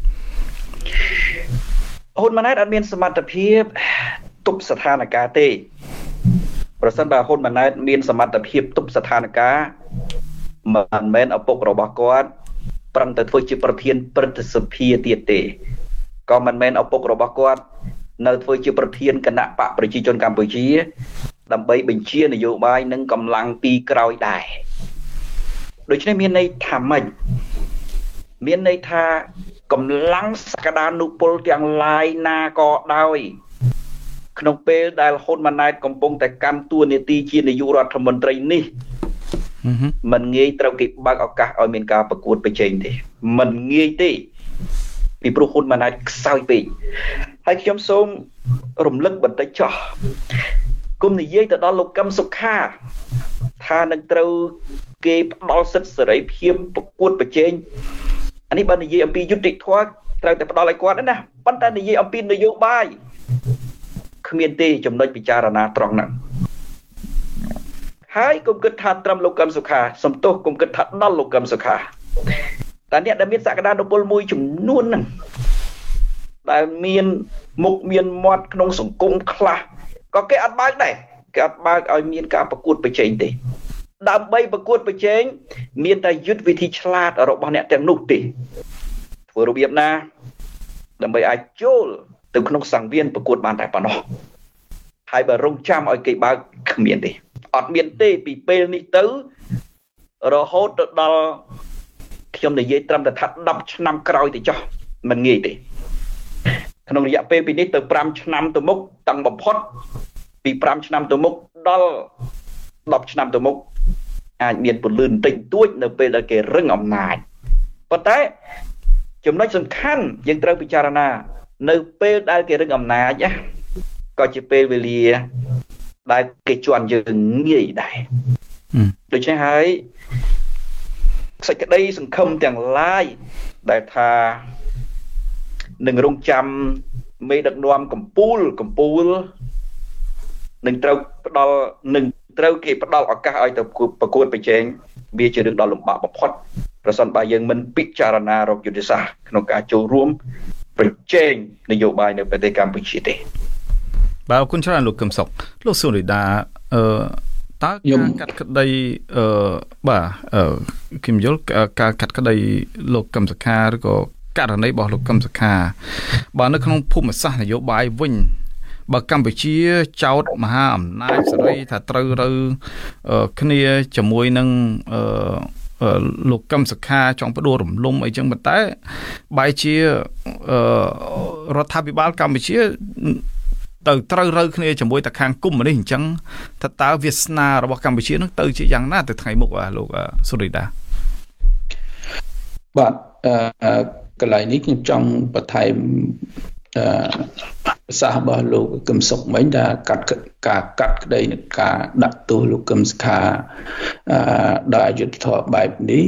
ហ៊ុនម៉ាណែតអត់មានសមត្ថភាពទប់ស្ថានភាពទេប្រសិនបើហ៊ុនម៉ាណែតមានសមត្ថភាពទប់ស្ថានភាពមិនមែនឪពុករបស់គាត់ប្រឹងតែធ្វើជាប្រធានព្រឹទ្ធសភាទៀតទេក៏មិនមែនឪពុករបស់គាត់នៅធ្វើជាប្រធានគណៈបកប្រជាជនកម្ពុជាដើម្បីបញ្ជានយោបាយនិងកម្លាំងពីក្រោយដែរដូច្នេះមានន័យថាម៉េចមានន័យថាកម្លាំងសក្តានុពលទាំងឡាយណាក៏ដោយក្នុងពេលដែលហ៊ុនម៉ាណែតកំពុងតែកាន់តួនាទីជានាយករដ្ឋមន្ត្រីនេះមិនងាយត្រូវគេបើកឱកាសឲ្យមានការប្រកួតប្រជែងទេមិនងាយទេពីព្រោះហ៊ុនម៉ាណែតខ្សោយពេកហើយខ្ញុំសូមរំលឹកបន្តិចចោះគុំនិយាយទៅដល់លោកកឹមសុខាថានឹងត្រូវគេផ្ដល់សិទ្ធិសេរីភាពប្រកួតប្រជែងអានេះបើនិយាយអំពីយុត្តិធម៌ត្រូវតែផ្ដល់ឲ្យគាត់ណាប៉ុន្តែនិយាយអំពីនយោបាយគ្មានទេចំណុចពិចារណាត្រង់ហ្នឹងហើយគុំគិតថាត្រឹមលោកកឹមសុខាសំទោសគុំគិតថាដល់លោកកឹមសុខាតែអ្នកដែលមានសក្តានុពលមួយចំនួនហ្នឹងដែលមានមុខមានមាត់ក្នុងសង្គមខ្លះក៏គេអត់បើកដែរគេអត់បើកឲ្យមានការប្រកួតប្រជែងទេដើម្បីប្រកួតប្រជែងមានតែយុទ្ធវិធីឆ្លាតរបស់អ្នកទាំងនោះទេធ្វើរបៀបណាដើម្បីអាចចូលទៅក្នុងសង្វៀនប្រកួតបានតែប៉ុណ្ណោះហើយបើរងចាំឲ្យគេបើកគ្មានទេអត់មានទេពីពេលនេះទៅរហូតទៅដល់ខ្ញុំនិយាយត្រឹមតែថាដប់ឆ្នាំក្រោយទៅចុះមិនងាយទេក្នុងរយៈពេលពីនេះទៅប្រាំឆ្នាំទៅមុខតាំងបំផុតពីប្រាំឆ្នាំទៅមុខដល់ដប់ឆ្នាំទៅមុខអាចមានពលលឿនតិចតួចនៅពេលដែលគេរឹងអំណាចប៉ុន្តែចំណុចសំខាន់យើងត្រូវពិចារណានៅពេលដែលគេរឹងអំណាចក៏ជាពេលវេលាដែលគេជន់យើងងាយដែរដូច្នេះហើយសេចក្តីសង្ឃឹមទាំងឡាយដែលថានឹងរងចាំមេដឹកនាំកម្ពុជាកម្ពុជានឹងត្រូវផ្ដល់នឹងត្រូវគេផ្ដល់ឱកាសឲ្យទៅប្រកួតប្រជែងវាជារឿងដ៏លំបាកបំផុតប្រសិនបើយើងមិនពិចារណារកយុទ្ធសាស្ត្រក្នុងការចូលរួមប្រជែងនយោបាយនៅប្រទេសកម្ពុជាទេបាទអរគុណច្រើនលោកកឹមសុខលោកសុរិដាអឺតើការកាត់ក្តីអឺបាទអឺខ្ញុំយល់ការកាត់ក្តីលោកកឹមសុខាឬក៏ករណីរបស់លោកកឹមសុខាបើនៅក្នុងភូមិសាស្ត្រនយោបាយវិញបើកម្ពុជាចោទមហាអំណាចសេរីថាត្រូវរើគ្នាជាមួយនឹងអឺលោកកឹមសុខាចង់ផ្ដួលរំលំអីចឹងប៉ុន្តែបែរជារដ្ឋាភិបាលកម្ពុជាទៅត្រូវរើគ្នាជាមួយតែខាងកុម្មុយនីសអញ្ចឹងថាតើវាសនារបស់កម្ពុជានឹងទៅជាយ៉ាងណាទៅថ្ងៃមុខលោកសុរិដាបាទអឺកន្លែងនេះខ្ញុំចង់បន្ថែមអឺប្រសាសន៍របស់លោកកឹមសុខមិញថាកាត់ការកាត់ក្តីនឹងការដាក់ទោសលោកកឹមសុខាអឺដោយអយុត្តិធម៌បែបនេះ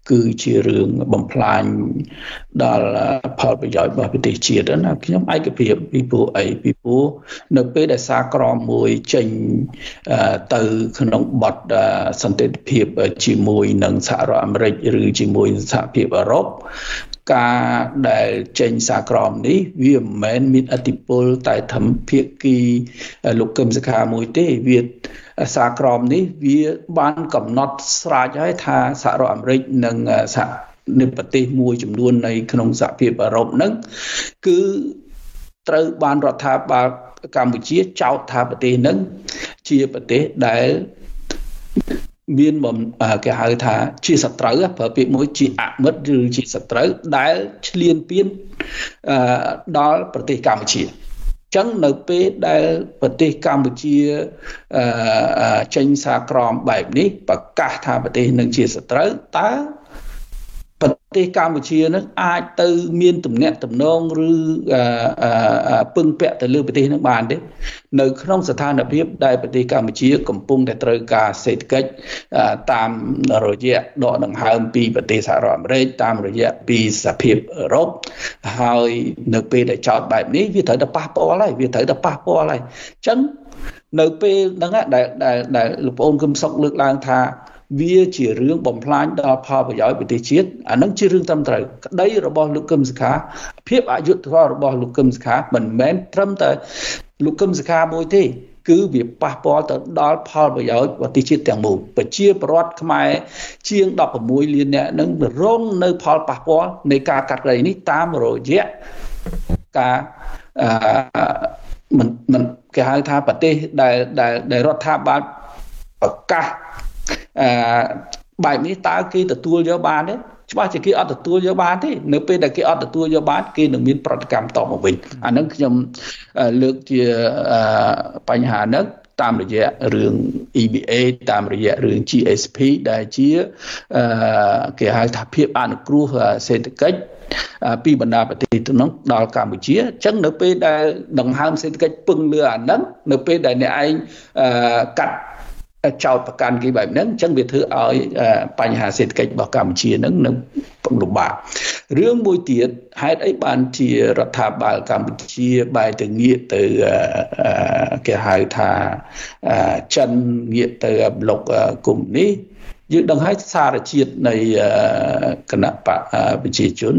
គឺជារឿងបំផ្លាញដល់ផលប្រយោជន៍របស់ប្រទេសជាតិណាខ្ញុំឯកភាពពីព្រោះអីពីព្រោះនៅពេលដែលសារក្រមមួយចេញទៅក្នុងបទសន្តិភាពជាមួយនឹងសហរដ្ឋអាមេរិកឬជាមួយសហភាពអឺរ៉ុបការដែលចេញសារក្រមនេះវាមិនមែនមានឥទ្ធិពលតែធម្មភាគីលោកកឹមសុខាមួយទេវាសារក្រមនេះវាបានកំណត់ស្រាចហើយថាសហរដ្ឋអាមេរិកនិងសហនៅប្រទេសមួយចំនួនในក្នុងសហភាពអឺរ៉ុបហ្នឹងគឺត្រូវបានរដ្ឋាភិបាលកម្ពុជាចោទថាប្រទេសហ្នឹងជាប្រទេសដែលមានគេហៅថាជាសត្រូវប្រើពាក្យមួយជាអមិត្តឬជាសត្រូវដែលឈ្លានពានដល់ប្រទេសកម្ពុជាចឹងនៅពេលដែលប្រទេសកម្ពុជាចេញសារក្រមបែបនេះប្រកាសថាប្រទេសនឹងជាសត្រូវតើប្រទេសកម្ពុជានឹងអាចទៅមានទំនាក់ទំនងឬពឹងពាក់ទៅលើប្រទេសនឹងបានទេនៅក្នុងស្ថានភាពដែលប្រទេសកម្ពុជាកំពុងតែត្រូវការសេដ្ឋកិច្ចតាមរយៈដកដង្ហើមពីប្រទេសសហរដ្ឋអាមេរិកតាមរយៈពីសហភាពអឺរ៉ុបហើយនៅពេលដែលចោតបែបនេះវាត្រូវតែប៉ះពាល់ហើយវាត្រូវតែប៉ះពាល់ហើយអញ្ចឹងនៅពេលហ្នឹងដែលដែលលោកប្អូនគឹមសុខលើកឡើងថាវាជារឿងបំផ្លាញដល់ផលប្រយោជន៍ប្រទេសជាតិអានឹងជារឿងត្រឹមត្រូវក្តីរបស់លោកកឹមសុខាភាពអយុត្តិធម៌របស់លោកកឹមសុខាមិនមែនត្រឹមតែលោកកឹមសុខាមួយទេគឺវាប៉ះពាល់ទៅដល់ផលប្រយោជន៍ប្រទេសជាតិទាំងមូលប្រជាពលរដ្ឋខ្មែរជាងដប់ប្រាំមួយលាននាក់នឹងរងនៅផលប៉ះពាល់នៃការកាត់ក្តីនេះតាមរយៈការអឺមិនមិនគេហៅថាប្រទេសដែលដែលរដ្ឋាភិបាលប្រកាសអឺបែបនេះតើគេទទួលយកបានទេច្បាស់ជាគេអត់ទទួលយកបានទេនៅពេលដែលគេអត់ទទួលយកបានគេនឹងមានប្រតិកម្មតបមកវិញអានឹងខ្ញុំលើកជាបញ្ហាហ្នឹងតាមរយៈរឿង E B A តាមរយៈរឿង G S P ដែលជាគេហៅថាភាពអនុគ្រោះសេដ្ឋកិច្ចពីបណ្ដាប្រទេសទៅនោះដល់កម្ពុជាអញ្ចឹងនៅពេលដែលដង្ហើមសេដ្ឋកិច្ចពឹងលើអាហ្នឹងនៅពេលដែលអ្នកឯងកាត់ចោតប្រកាន់គេបែបហ្នឹងអញ្ចឹងវាធ្វើឲ្យបញ្ហាសេដ្ឋកិច្ចរបស់កម្ពុជាហ្នឹងនឹងលំបាករឿងមួយទៀតហេតុអីបានជារដ្ឋាភិបាលកម្ពុជាបែរទៅងាកទៅគេហៅថាចិនងាកទៅប្លុកកុម្មុយនីសយើងដឹងហើយសារជាតិនៃគណៈបកប្រជាជន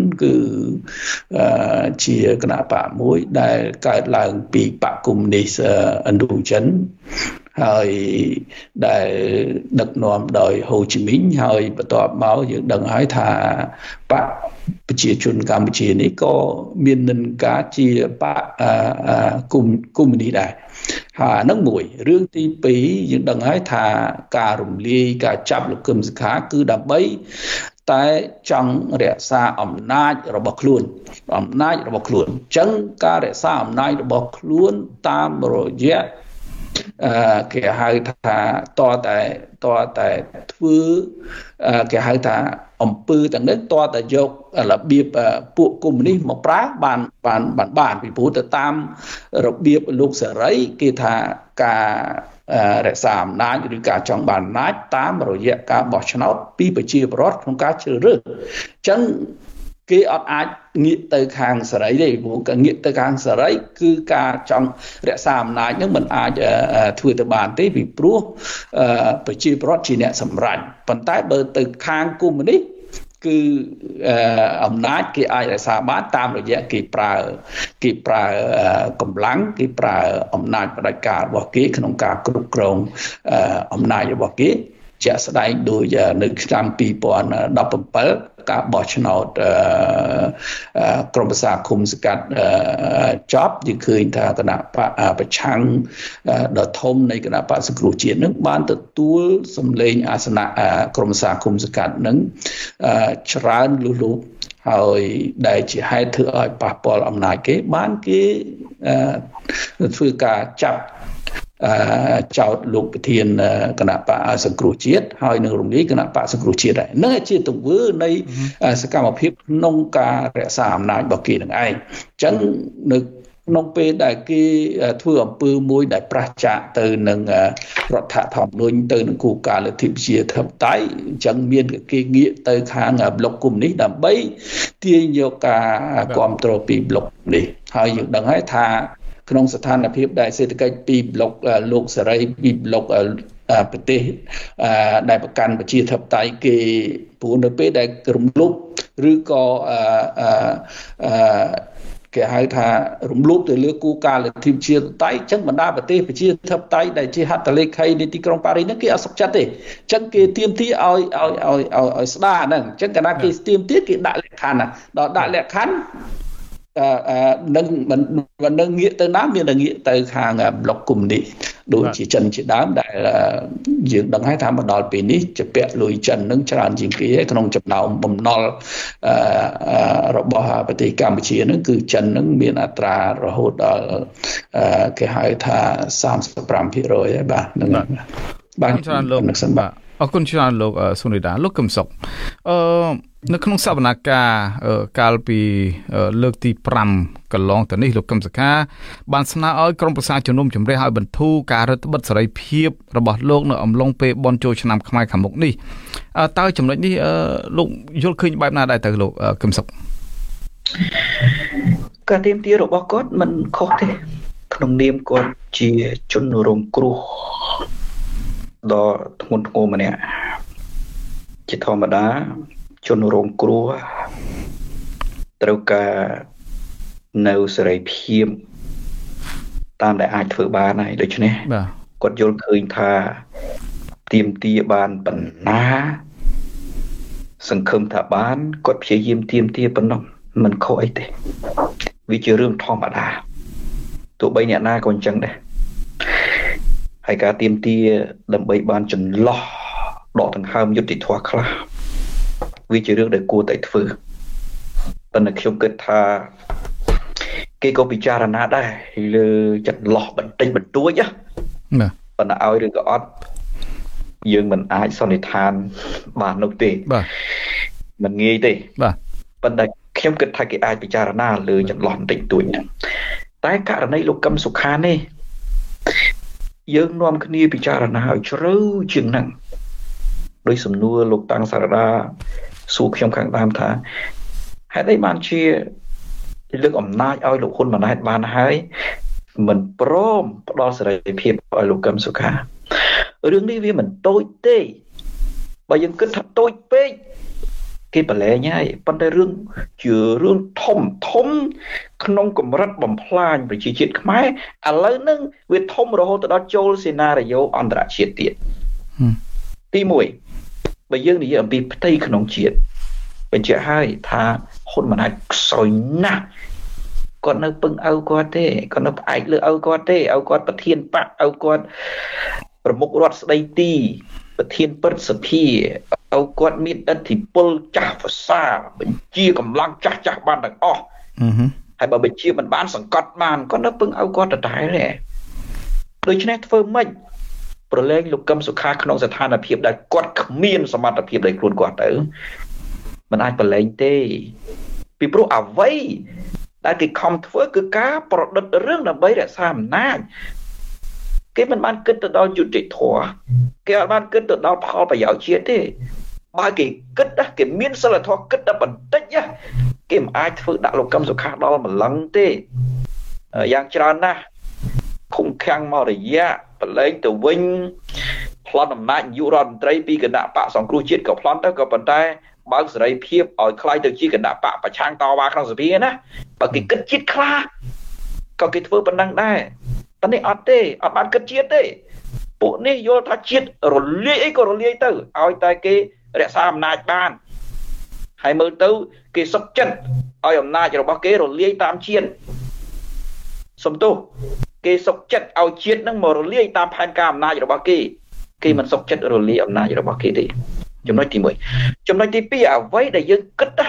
គឺជាគណៈបកមួយដែលកើតឡើងពីបកកុម្មុយនីសឥណ្ឌូចិនហើយដែលដឹកនាំដោយហូជីមីញហើយបន្ទាប់មកយើងដឹងហើយថាបកប្រជាជនកម្ពុជានេះក៏មាននិន្នាការជាបកកុម្មុយនីសដែរហើយហ្នឹងមួយរឿងទីពីរយើងដឹងហើយថាការរំលាយការចាប់លោកកឹមសុខាគឺដើម្បីតែចង់រក្សាអំណាចរបស់ខ្លួនអំណាចរបស់ខ្លួនអញ្ចឹងការរក្សាអំណាចរបស់ខ្លួនតាមរយៈអឺគេហៅថាតតែតតែធ្វើគេហៅថាអំពើទាំងនេះតតែយករបៀបពួកកុម្មុយនីសមកប្រើបានបានបានបានពីព្រោះទៅតាមរបៀបលោកសេរីគេថាការរក្សាអំណាចឬការចង់បានអំណាចតាមរយៈការបោះឆ្នោតពីប្រជាពលរដ្ឋក្នុងការជ្រើសរើសអញ្ចឹងគេអត់អាចងាកទៅខាងសេរីទេព្រោះការងាកទៅខាងសេរីគឺការចង់រក្សាអំណាចនឹងមិនអាចធ្វើទៅបានទេពីព្រោះប្រជាពលរដ្ឋជាអ្នកសម្រេចប៉ុន្តែបើទៅខាងកុម្មុយនីសគឺអំណាចគេអាចរក្សាបានតាមរយៈគេប្រើគេប្រើកម្លាំងគេប្រើអំណាចផ្ដាច់ការរបស់គេក្នុងការគ្រប់គ្រងអំណាចរបស់គេជាក់ស្ដែងដូចនៅឆ្នាំពីរពាន់ដប់ប្រាំbảyការបោះឆ្នោតក្រុមប្រឹក្សាឃុំសង្កាត់ចប់យើងឃើញថាគណៈបកប្រឆាំងដ៏ធំនៃគណៈបកសង្គ្រោះជាតិនឹងបានទទួលសម្លេងអាសនៈក្រុមប្រឹក្សាឃុំសង្កាត់នឹងច្រើនលុះលុបហើយដែលជាហេតុធ្វើឲ្យប៉ះពាល់អំណាចគេបានគេធ្វើការចាប់ចោតលោកប្រធានគណៈបកសង្គ្រោះជាតិហើយនឹងរំលាយគណៈបកសង្គ្រោះជាតិដែរនឹងជាទង្វើនៃសកម្មភាពក្នុងការរក្សាអំណាចរបស់គេនឹងឯងអញ្ចឹងនៅក្នុងពេលដែលគេធ្វើអំពើមួយដែលប្រឆាចទៅនឹងរដ្ឋធម្មនុញ្ញទៅនឹងគោលការណ៍លទ្ធិប្រជាធិបតេយ្យអញ្ចឹងមានគេងាកទៅខាងប្លុកកុម្មុយនីសដើម្បីទាញយកការគ្រប់គ្រងពីប្លុកនេះហើយយើងដឹងហើយថាក្នុងស្ថានភាពដែលសេដ្ឋកិច្ចពីប្លុកលោកសេរីពីប្លុកប្រទេសដែលប្រកាន់ប្រជាធិបតេយ្យគេព្រោះនៅពេលដែលរំលោភឬក៏គេហៅថារំលោភទៅលើគោលការណ៍លទ្ធិប្រជាធិបតេយ្យអញ្ចឹងបណ្ដាប្រទេសប្រជាធិបតេយ្យដែលជាហត្ថលេខីនៃទីក្រុងប៉ារីសហ្នឹងគេអត់សុខចិត្តទេអញ្ចឹងគេទាមទារឲ្យឲ្យឲ្យឲ្យស្ដារហ្នឹងអញ្ចឹងកាលណាគេទាមទារគេដាក់លក្ខខណ្ឌដល់ដាក់លក្ខខណ្ឌអឺនឹងមិននឹងងាកទៅណាមានតែងាកទៅខាងប្លុកកុម្មុយនីសដូចជាចិនជាដើមដែលយើងដឹងហើយថាមកដល់ពេលនេះជាពាក់លុយចិននឹងច្រើនជាងគេក្នុងចំណោមបំណុលរបស់ប្រទេសកម្ពុជានឹងគឺចិននឹងមានអត្រារហូតដល់គេហៅថាសាមសិបប្រាំភាគរយហើយបាទនឹងបាទច្រើនលោកបាទអរគុណច្រើនលោកសុនីតាលោកកឹមសុខអឺនៅក្នុងសវនកម្មកាលពីលើកទីប្រាំកន្លងទៅនេះលោកកឹមសុខាបានស្នើឲ្យក្រុមប្រឹក្សាជំនុំជម្រះឲ្យបន្ធូរការរឹតបន្តឹងសេរីភាពរបស់លោកនៅអំឡុងពេលបុណ្យចូលឆ្នាំខ្មែរខាងមុខនេះតើចំណុចនេះលោកយល់ឃើញបែបណាដែរទៅលោកកឹមសុខការទាមទាររបស់គាត់មិនខុសទេក្នុងនាមគាត់ជាជនរងគ្រោះដ៏ធ្ងន់ធ្ងរម្នាក់ជាធម្មតាជនរងគ្រោះត្រូវការនៅសេរីភាពតាមដែលអាចធ្វើបានហើយដូច្នេះគាត់យល់ឃើញថាទាមទារបានបណ្ណាសង្ឃឹមថាបានគាត់ព្យាយាមទាមទារប៉ុណ្ណោះមិនខុសអីទេវាជារឿងធម្មតាទោះបីអ្នកណាក៏អញ្ចឹងដែរហើយការទាមទារដើម្បីបានចន្លោះដកដង្ហើមយុត្តិធម៌ខ្លះវាជារឿងដែលគួរតែធ្វើប៉ុន្តែខ្ញុំគិតថាគេក៏ពិចារណាដែរលើចន្លោះបន្តិចបន្តួចណាប៉ុន្តែឲ្យឬក៏អត់យើងមិនអាចសន្និដ្ឋានបាននោះទេបាទមិនងាយទេបាទប៉ុន្តែខ្ញុំគិតថាគេអាចពិចារណាលើចន្លោះបន្តិចបន្តួចហ្នឹងតែករណីលោកកឹមសុខានេះយើងនាំគ្នាពិចារណាឲ្យជ្រៅជាងហ្នឹងដោយសំណួរលោកតាំងសារដាសួរខ្ញុំខាងដើមថាហេតុអីបានជាលើកអំណាចឲ្យលោកហ៊ុនម៉ាណែតបានហើយមិនព្រមផ្ដល់សេរីភាពឲ្យលោកកឹមសុខារឿងនេះវាមិនតូចទេបើយើងគិតថាតូចពេកគេប្រឡែងហើយប៉ុន្តែរឿងជារឿងធំធំក្នុងកម្រិតបំផ្លាញប្រជាជាតិខ្មែរឥឡូវហ្នឹងវាធំរហូតដល់ចូលសេណារីយ៉ូអន្តរជាតិទៀតទីមួយបើយើងនិយាយអំពីផ្ទៃក្នុងជាតិបញ្ជាក់ហើយថាហ៊ុនម៉ាណែតខ្សោយណាស់គាត់នៅពឹងឪគាត់ទេគាត់នៅផ្អែកលើឪគាត់ទេឪគាត់ប្រធានបកឪគាត់ប្រមុខរដ្ឋស្ដីទីប្រធានព្រឹទ្ធសភាឪគាត់មានឥទ្ធិពលចាស់ភាសាបញ្ជាកម្លាំងចាស់ចាស់បានទាំងអស់ហើយបើបញ្ជាមិនបានសង្កត់បានគាត់នៅពឹងឪគាត់ដដែលទេដូច្នេះធ្វើម៉េចប្រឡែងលោកកឹមសុខាក្នុងស្ថានភាពដែលគាត់គ្មានសមត្ថភាពដោយខ្លួនគាត់ទៅមិនអាចប្រឡែងទេពីព្រោះអ្វីដែលគេខំធ្វើគឺការប្រឌិតរឿងដើម្បីរក្សាអំណាចគេមិនបានគិតទៅដល់យុត្តិធម៌គេអត់បានគិតទៅដល់ផលប្រយោជន៍ជាតិទេបើគេគិតណាគេមានសិលធម៌គិតតែបន្តិចណាគេមិនអាចធ្វើដាក់លោកកឹមសុខាដល់ម្លឹងទេយ៉ាងច្រើនណាស់ឃុំឃាំងមករយៈប្រឡែងទៅវិញប្លន់អំណាចនាយករដ្ឋមន្ត្រីពីគណៈបកសង្គ្រោះជាតិក៏ប្លន់ទៅក៏ប៉ុន្តែបើកសេរីភាពឲ្យខ្លាយទៅជាគណៈបកប្រឆាំងតវ៉ាក្នុងសភាណាបើគេគិតជាតិខ្លះក៏គេធ្វើប៉ុណ្ណឹងដែរតែនេះអត់ទេអត់បានគិតជាតិទេពួកនេះយល់ថាជាតិរលាយអីក៏រលាយទៅឲ្យតែគេរក្សាអំណាចបានហើយមើលទៅគេសុខចិត្តឲ្យអំណាចរបស់គេរលាយតាមជាតិសំទោសគេសុខចិត្តឲ្យជាតិនឹងមករលាយតាមផែនការអំណាចរបស់គេគេមិនសុខចិត្តរលាយអំណាចរបស់គេទេចំណុចទីមួយចំណុចទីពីរអ្វីដែលយើងគិតណា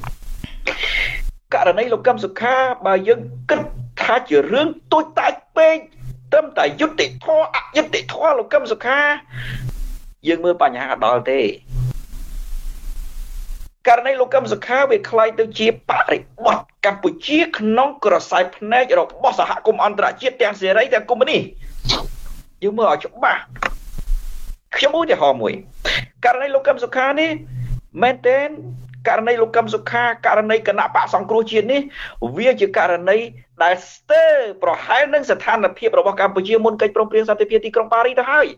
ករណីលោកកឹមសុខាបើយើងគិតថាជារឿងតូចតាចពេកត្រឹមតែយុត្តិធម៌អយុត្តិធម៌លោកកឹមសុខាយើងមើលបញ្ហាដល់ទេករណីលោកកឹមសុខាវាคล้ายទៅជាបរិបទកម្ពុជាក្នុងក្រសែភ្នែករបស់សហគមន៍អន្តរជាតិទាំងសេរីទាំងកុម្មុយនីសយើងមើលឲ្យច្បាស់ខ្ញុំឧទាហរណ៍មួយករណីលោកកឹមសុខានេះមែនទែនករណីលោកកឹមសុខាករណីគណៈបកសង្គ្រោះជាតិនេះវាជាករណីដែលស្ទើរប្រហែលនឹងស្ថានភាពរបស់កម្ពុជាមុនកិច្ចព្រមព្រៀងសន្តិភាពទីក្រុងប៉ារីសទៅហើយ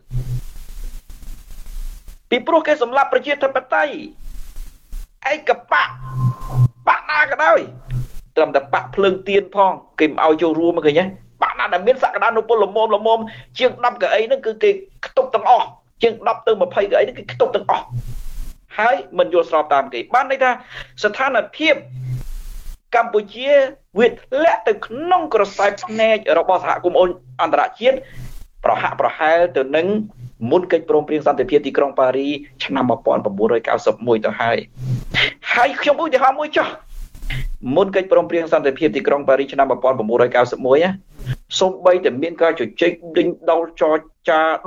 ពីព្រោះគេសម្លាប់ប្រជាធិបតេយ្យឯកបកបកណាក៏ដោយត្រឹមតែបកភ្លើងទៀនផងគេមិនឲ្យចូលរួមឃើញទេបកណាដែលមានសក្តានុពលល្មមល្មមជាងដប់កៅអីហ្នឹងគឺគេខ្ទប់ទាំងអស់ជាងដប់ទៅម្ភៃកៅអីហ្នឹងគេខ្ទប់ទាំងអស់ហើយមិនយល់ស្របតាមគេបានន័យថាស្ថានភាពកម្ពុជាវាធ្លាក់ទៅក្នុងក្រសែភ្នែករបស់សហគមន៍អន្តរជាតិប្រហាក់ប្រហែលទៅនឹងមុនកិច្ចព្រមព្រៀងសន្តិភាពទីក្រុងប៉ារីឆ្នាំmột nghìn chín trăm chín mươi mốtទៅហើយហើយខ្ញុំឧទាហរណ៍មួយចុះមុនកិច្ចព្រមព្រៀងសន្តិភាពទីក្រុងប៉ារីឆ្នាំmột nghìn chín trăm chín mươiណាសូម្បីតែមានការជជែកដេញដោលចរចា16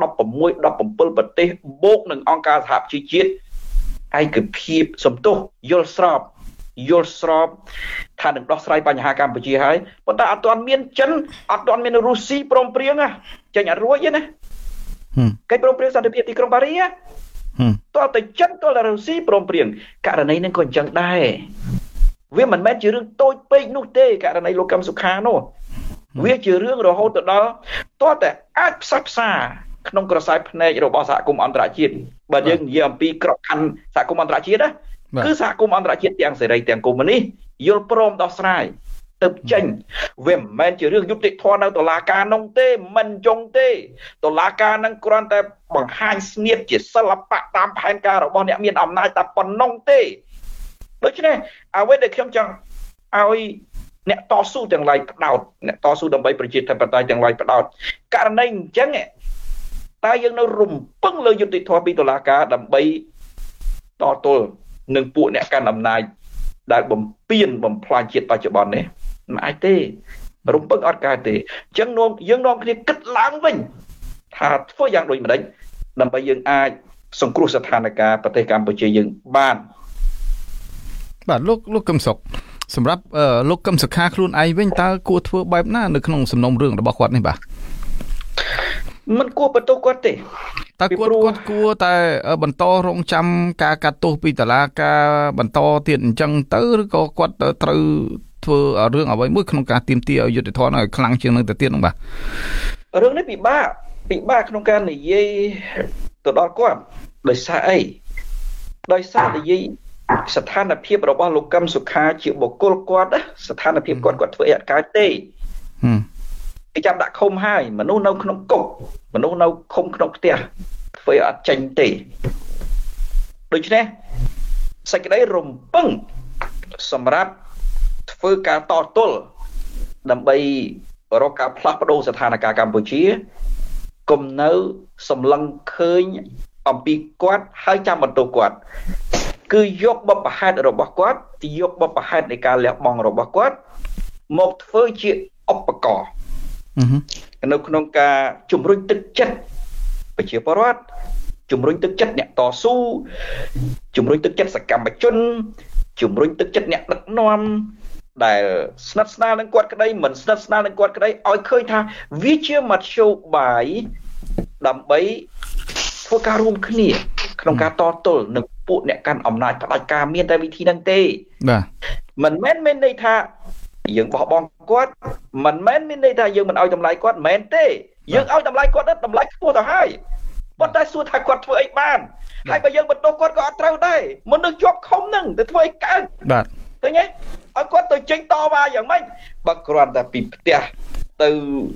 17ប្រទេសបូកនឹងអង្គការសហជីវជាតិឯកភាពសំទោសយល់ស្របយល់ស្របថានឹងដោះស្រាយបញ្ហាកម្ពុជាហើយប៉ុន្តែអត់ទាន់មានចិនអត់ទាន់មានរុស្ស៊ីព្រមព្រៀងចេញអត់រួចទេណាកិច្ចព្រមព្រៀងសន្តិភាពទីក្រុងប៉ារីសតើតែចិនតើរុស្ស៊ីព្រមព្រៀងករណីនឹងក៏អញ្ចឹងដែរវាមិនមែនជារឿងតូចពេកនោះទេករណីលោកកឹមសុខានោះវាជារឿងរហូតទៅដល់តើតែអាចផ្សះផ្សាក្នុងក្រសែភ្នែករបស់សហគមន៍អន្តរជាតិបើយើងនិយាយអំពីក្របខ័ណ្ឌសហគមន៍អន្តរជាតិណាគឺសហគមន៍អន្តរជាតិទាំងសេរីទាំងកុម្មុយនីសយល់ព្រមដោះស្រាយទៅចេញវាមិនមែនជារឿងយុត្តិធម៌នៅតុលាការនោះទេមិនចង់ទេតុលាការនឹងគ្រាន់តែបង្ហាញស្នៀតជាសិល្បៈតាមផែនការរបស់អ្នកមានអំណាចតែប៉ុណ្ណឹងទេដូច្នេះអ្វីដែលខ្ញុំចង់ឲ្យអ្នកតស៊ូទាំងឡាយផ្ដោតអ្នកតស៊ូដើម្បីប្រជាធិបតេយ្យទាំងឡាយផ្ដោតករណីអញ្ចឹងតែយើងនៅរំពឹងលើយុត្តិធម៌ពីតុលាការដើម្បីតទល់នឹងពួកអ្នកកាន់អំណាចដែលបំពេញបំផ្លាញជាតិបច្ចុប្បន្ននេះមិនអាចទេរំពឹងអត់កើតទេអញ្ចឹងនាំយើងនាំគ្នាគិតឡើងវិញថាធ្វើយ៉ាងដូចម្តេចដើម្បីយើងអាចសង្គ្រោះស្ថានភាពប្រទេសកម្ពុជាយើងបានបាទលោកលោកកឹមសុខសម្រាប់លោកកឹមសុខាខ្លួនឯងវិញតើគួរធ្វើបែបណានៅក្នុងសំណុំរឿងរបស់គាត់នេះបាទមិនគួរបន្ទោសគាត់ទេតើគាត់គាត់គួរតែបន្តរងចាំការកាត់ទោសពីតុលាការបន្តទៀតអញ្ចឹងទៅឬក៏គាត់ត្រូវធ្វើរឿងអ្វីមួយក្នុងការទាមទារឲ្យយុត្តិធម៌ឲ្យខ្លាំងជាងនឹងទៅទៀតនោះបាទរឿងនេះពិបាកពិបាកក្នុងការនិយាយទៅដល់គាត់ដោយសារអីដោយសារនិយាយស្ថានភាពរបស់លោកកឹមសុខាជាបុគ្គលគាត់ស្ថានភាពគាត់គាត់ធ្វើអីអត់កើតទេគេចាំដាក់ឃុំហើយមនុស្សនៅក្នុងគុកមនុស្សនៅឃុំក្នុងផ្ទះធ្វើអត់ចេញទេដូច្នេះសេចក្តីរំពឹងសម្រាប់ធ្វើការតទល់ដើម្បីរកការផ្លាស់ប្ដូរស្ថានភាពកម្ពុជាកុំនៅសម្លឹងឃើញអំពីគាត់ហើយចាំបន្ទោសគាត់គឺយកបបហេតុរបស់គាត់យកបបហេតុនៃការលះបង់របស់គាត់មកធ្វើជាឧបករណ៍នៅក្នុងការជំរុញទឹកចិត្តប្រជាពលរដ្ឋជំរុញទឹកចិត្តអ្នកតស៊ូជំរុញទឹកចិត្តសកម្មជនជំរុញទឹកចិត្តអ្នកដឹកនាំដែលស្និទ្ធស្នាលនឹងគាត់ក្តីមិនស្និទ្ធស្នាលនឹងគាត់ក្តីឲ្យឃើញថាវាជាមធ្យោបាយដើម្បីធ្វើការរួមគ្នាក្នុងការតទល់នឹងពួកអ្នកកាន់អំណាចផ្ដាច់ការមានតែវិធីហ្នឹងទេបាទមិនមែនមានន័យថាយើងបោះបង់គាត់មិនមែនមានន័យថាយើងមិនឲ្យតម្លៃគាត់មិនមែនទេយើងឲ្យតម្លៃគាត់តម្លៃខ្ពស់ទៅហើយប៉ុន្តែសួរថាគាត់ធ្វើអីបានហើយបើយើងបន្ទោសគាត់ក៏អត់ត្រូវដែរមុននឹងជាប់ឃុំហ្នឹងទៅធ្វើអីកើតបាទឃើញទេឲ្យគាត់ទៅចេញតវ៉ាយ៉ាងម៉េចបើគ្រាន់តែពីផ្ទះទៅ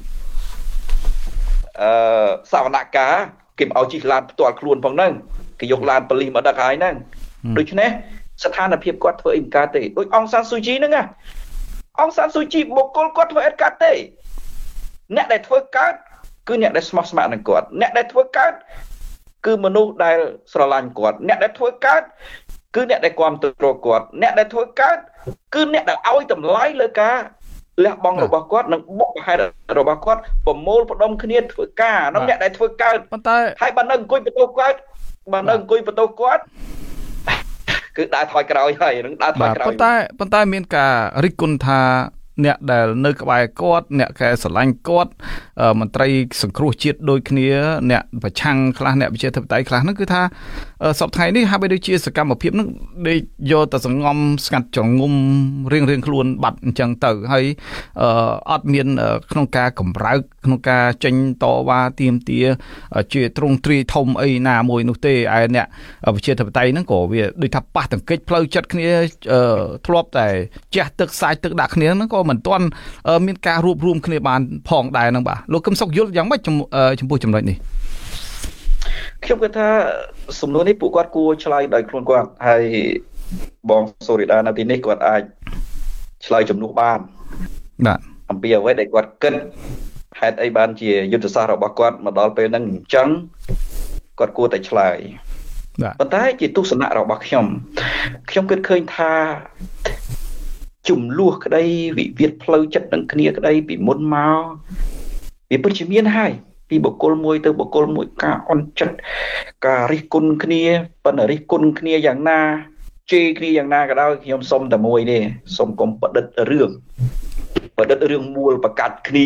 អឺសវនកម្មគេមិនឲ្យជិះឡានផ្ទាល់ខ្លួនផងហ្នឹងគេយកឡានប៉ូលីសមកដឹកហើយហ្នឹងដូច្នេះស្ថានភាពគាត់ធ្វើអីមិនកើតទេដូចអង្សានស៊ូជីហ្នឹងណាអង្សានស៊ូជីបុគ្គលគាត់ធ្វើអីកើតទេអ្នកដែលធ្វើកើតគឺអ្នកដែលស្មោះស្ម័គ្រនឹងគាត់អ្នកដែលធ្វើកើតគឺមនុស្សដែលស្រឡាញ់គាត់អ្នកដែលធ្វើកើតគឺអ្នកដែលគាំទ្រគាត់អ្នកដែលធ្វើកើតគឺអ្នកដែលឲ្យតម្លៃលើការលះបង់របស់គាត់និងបុព្វហេតុរបស់គាត់ប្រមូលផ្ដុំគ្នាធ្វើការនោះអ្នកដែលធ្វើកើតប៉ុន្តែហើយបើនៅអង្គុយបន្ទោសគាត់បើនៅអង្គុយបន្ទោសគាត់គឺដើរថយក្រោយហើយនឹងដើរថយក្រោយប៉ុន្តែប៉ុន្តែមានការរិះគន់ថាអ្នកដែលនៅក្បែរគាត់អ្នកកែស្រឡាញ់គាត់មន្ត្រីសង្គ្រោះជាតិដូចគ្នាអ្នកប្រឆាំងខ្លះអ្នកប្រជាធិបតេយ្យខ្លះហ្នឹងគឺថាសប្តាហ៍ថ្ងៃនេះហាក់បីដូចជាសកម្មភាពហ្នឹងដេកយកតែសង្ងំស្ងាត់ចងំរៀងរៀងខ្លួនបាត់អញ្ចឹងទៅហើយអត់មានក្នុងការកម្រើកក្នុងការចេញតវ៉ាទាមទារជាទ្រង់ទ្រាយធំអីណាមួយនោះទេឯអ្នកប្រជាធិបតេយ្យហ្នឹងក៏វាដូចថាប៉ះទង្គិចផ្លូវចិត្តគ្នាធ្លាប់តែជះទឹកសាយទឹកដាក់គ្នាហ្នឹងក៏មិនទាន់មានការរួបរวมគ្នាបានផងដែរហ្នឹងបាទលោកកឹមសុខយល់យ៉ាងម៉េចចំពោះចំណុចនេះខ្ញុំគិតថាសំណួរនេះពួកគាត់គួរឆ្លើយដោយខ្លួនគាត់ហើយបងសូរិដានៅទីនេះគាត់អាចឆ្លើយជំនួសបានបាទអំពីអ្វីដែលគាត់គិតហេតុអីបានជាយុទ្ធសាស្ត្ររបស់គាត់មកដល់ពេលហ្នឹងអញ្ចឹងគាត់គួរតែឆ្លើយបាទប៉ុន្តែជាទស្សនៈរបស់ខ្ញុំខ្ញុំគិតឃើញថាជំលោះក្តីវិវាទផ្លូវចិត្តនឹងគ្នាក្តីពីមុនមកវាពិតជាមានហើយពីបុគ្គលមួយទៅបុគ្គលមួយការអន់ចិត្តការរិះគន់គ្នាប៉ុន្តែរិះគន់គ្នាយ៉ាងណាជេរគ្នាយ៉ាងណាក៏ដោយខ្ញុំសុំតែមួយទេសុំកុំប្រឌិតរឿងប្រឌិតរឿងមូលប្រកាច់គ្នា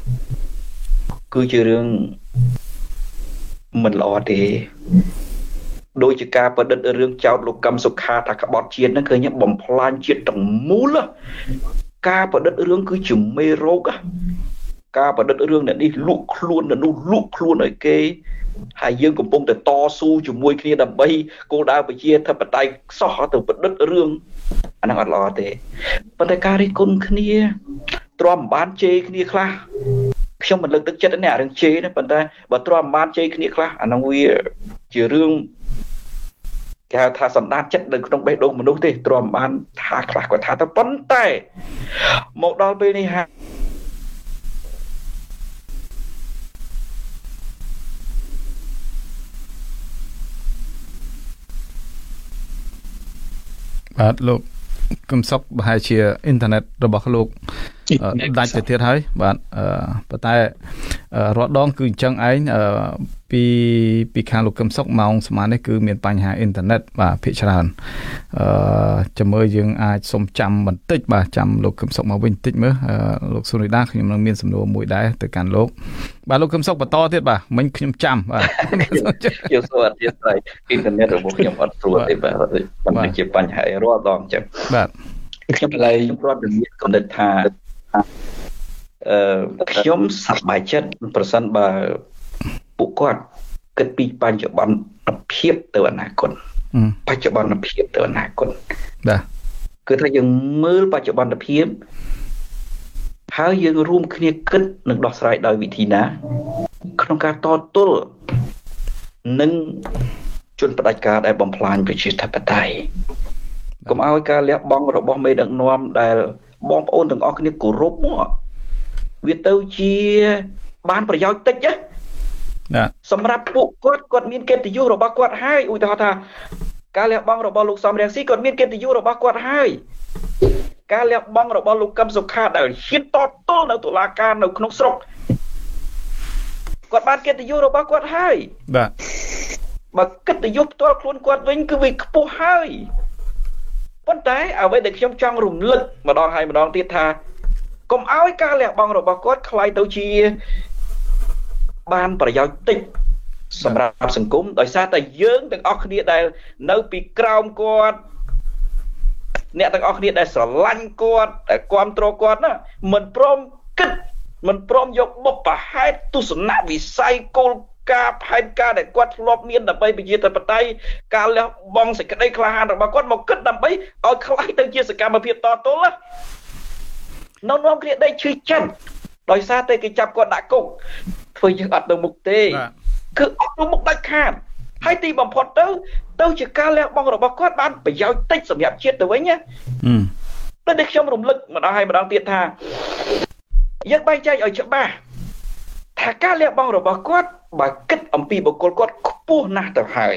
គឺជារឿងមិនល្អទេដោយជាការប្រឌិតរឿងចោតលោកកឹមសុខាថាក្បត់ជាតិហ្នឹងឃើញបំផ្លាញជាតិទាំងមូលការប្រឌិតរឿងគឺជាមេរោគការប្រឌិតរឿងអ្នកនេះលក់ខ្លួនអ្នកនោះលក់ខ្លួនឲ្យគេហើយយើងកំពុងតែតស៊ូជាមួយគ្នាដើម្បីគោលដៅប្រជាធិបតេយ្យសោះទៅប្រឌិតរឿងអាហ្នឹងអត់ល្អទេប៉ុន្តែការរិះគន់គ្នាទ្រាំមិនបានជេរគ្នាខ្លះខ្ញុំមិនលើកទឹកចិត្តទេអារឿងជេរណាប៉ុន្តែបើទ្រាំមិនបានជេរគ្នាខ្លះអាហ្នឹងវាជារឿងគេហៅថាសន្តានចិត្តនៅក្នុងបេះដូងមនុស្សទេទ្រាំបានថាខ្លះគាត់ថាទៅប៉ុន្តែមកដល់ពេលនេះហាបាទលោកកឹមសុខប្រហែលជាអ៊ីនធឺណិតរបស់លោកដាច់ទៅទៀតហើយបាទប៉ុន្តែរាល់ដងគឺអញ្ចឹងឯងពីពីខាងលោកកឹមសុខម៉ោងស្មាននេះគឺមានបញ្ហាអ៊ីនធឺណិតបាទភាគច្រើនអឺចាំមើលយើងអាចសុំចាំបន្តិចបាទចាំលោកកឹមសុខមកវិញបន្តិចមើលលោកសុនីដាខ្ញុំនឹងមានសំណួរមួយដែរទៅកាន់លោកបាទលោកកឹមសុខបន្តទៀតបាទមិញខ្ញុំចាំបាទខ្ញុំសួរអធិស្ឋានអ៊ីនធឺណិតរបស់ខ្ញុំអត់ស្រួលទេបាទมันជាបញ្ហារាល់ដងអញ្ចឹងបាទខ្ញុំឡើយខ្ញុំគាត់មានកំណត់ថាអឺខ្ញុំសប្បាយចិត្តប្រសិនបើពួកគាត់គិតពីបច្ចុប្បន្នភាពទៅអនាគតបច្ចុប្បន្នភាពទៅអនាគតបាទគឺថាយើងមើលបច្ចុប្បន្នភាពហើយយើងរួមគ្នាគិតនិងដោះស្រាយដោយវិធីណាក្នុងការតទល់នឹងជនផ្ដាច់ការដែលបំផ្លាញប្រជាធិបតេយ្យកុំឲ្យការលះបង់របស់មេដឹកនាំដែលបងប្អូនទាំងអស់គ្នាគោរពមកវាទៅជាបានប្រយោជន៍តិចណាសម្រាប់ពួកគាត់គាត់មានកិត្តិយសរបស់គាត់ហើយឧទាហរណ៍ថាការលះបង់របស់លោកសំរងស៊ីគាត់មានកិត្តិយសរបស់គាត់ហើយការលះបង់របស់លោកកឹមសុខាដែលហ៊ានតទល់នៅតុលាការនៅក្នុងស្រុកគាត់បានកិត្តិយសរបស់គាត់ហើយបាទបើកិត្តិយសផ្ទាល់ខ្លួនគាត់វិញគឺវាខ្ពស់ហើយប៉ុន្តែអ្វីដែលខ្ញុំចង់រំលឹកម្ដងហើយម្ដងទៀតថាកុំឲ្យការលះបង់របស់គាត់คล้ายទៅជាបានប្រយោជន៍តិចសម្រាប់សង្គមដោយសារតែយើងទាំងអស់គ្នាដែលនៅពីក្រោមគាត់អ្នកទាំងអស់គ្នាដែលស្រឡាញ់គាត់ដែលគ្រប់គ្រងគាត់ណាមិនព្រមគិតមិនព្រមយកបុព្វហេតុទស្សនវិស័យគោលការណ៍ផែនការដែលគាត់ធ្លាប់មានដើម្បីប្រជាធិបតេយ្យការលះបង់សេចក្តីក្លាហានរបស់គាត់មកគិតដើម្បីឲ្យคล้ายទៅជាសកម្មភាពតទល់ណានៅនាំគ្នាដេកឈឺចិត្តដោយសារតែគេចាប់គាត់ដាក់គុកធ្វើយើងអត់ទៅមុខទេគឺអត់ទៅមុខដាច់ខាតហើយទីបំផុតទៅទៅជាការលះបង់របស់គាត់បានប្រយោជន៍តិចសម្រាប់ជាតិទៅវិញណាតែដែលខ្ញុំរំលឹកម្ដងហើយម្ដងទៀតថាយើងបែងចែកឲ្យច្បាស់ថាការលះបង់របស់គាត់បើគិតអំពីបុគ្គលគាត់ខ្ពស់ណាស់ទៅហើយ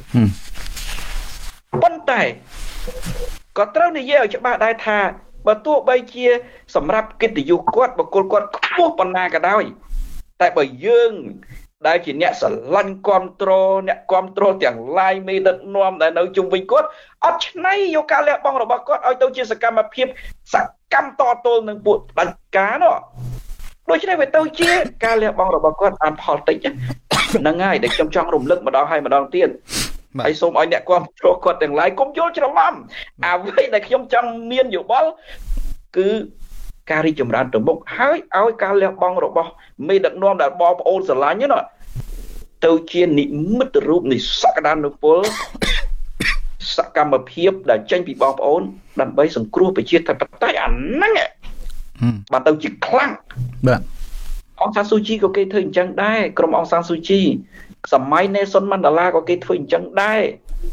ប៉ុន្តែក៏ត្រូវនិយាយឲ្យច្បាស់ដែរថាបើទោះបីជាសម្រាប់កិត្តិយសគាត់បុគ្គលគាត់ខ្ពស់ប៉ុណ្ណាក៏ដោយតែបើយើងដែលជាអ្នកស្រឡាញ់គ្រប់គ្រងអ្នកគ្រប់គ្រងទាំងឡាយមេដឹកនាំដែលនៅជុំវិញគាត់អត់ឆ្នៃយកការលះបង់របស់គាត់ឲ្យទៅជាសកម្មភាពសកម្មតទល់នឹងពួកផ្ដាច់ការនោះដូច្នេះវាទៅជាការលះបង់របស់គាត់បានផលតិចហ្នឹងហើយដែលខ្ញុំចង់រំលឹកម្ដងហើយម្ដងទៀតហើយសូមឲ្យអ្នកគ្រប់គ្រងគាត់ទាំងឡាយកុំយល់ច្រឡំអ្វីដែលខ្ញុំចង់មានយោបល់គឺការរីកចម្រើនទៅមុខហើយឲ្យការលះបង់របស់មេដឹកនាំដែលបងប្អូនស្រឡាញ់ហ្នឹងទៅជានិមិត្តរូបនៃសក្តានុពលសកម្មភាពដែលចេញពីបងប្អូនដើម្បីសង្គ្រោះប្រជាធិបតេយ្យអាហ្នឹងបាទទៅជាខ្លាំងបាទអង្សានស៊ូជីក៏គេធ្វើអញ្ចឹងដែរក្រុមអង្សានស៊ូជីសម័យណេសុនម៉ាន់ដាឡាក៏គេធ្វើអញ្ចឹងដែរ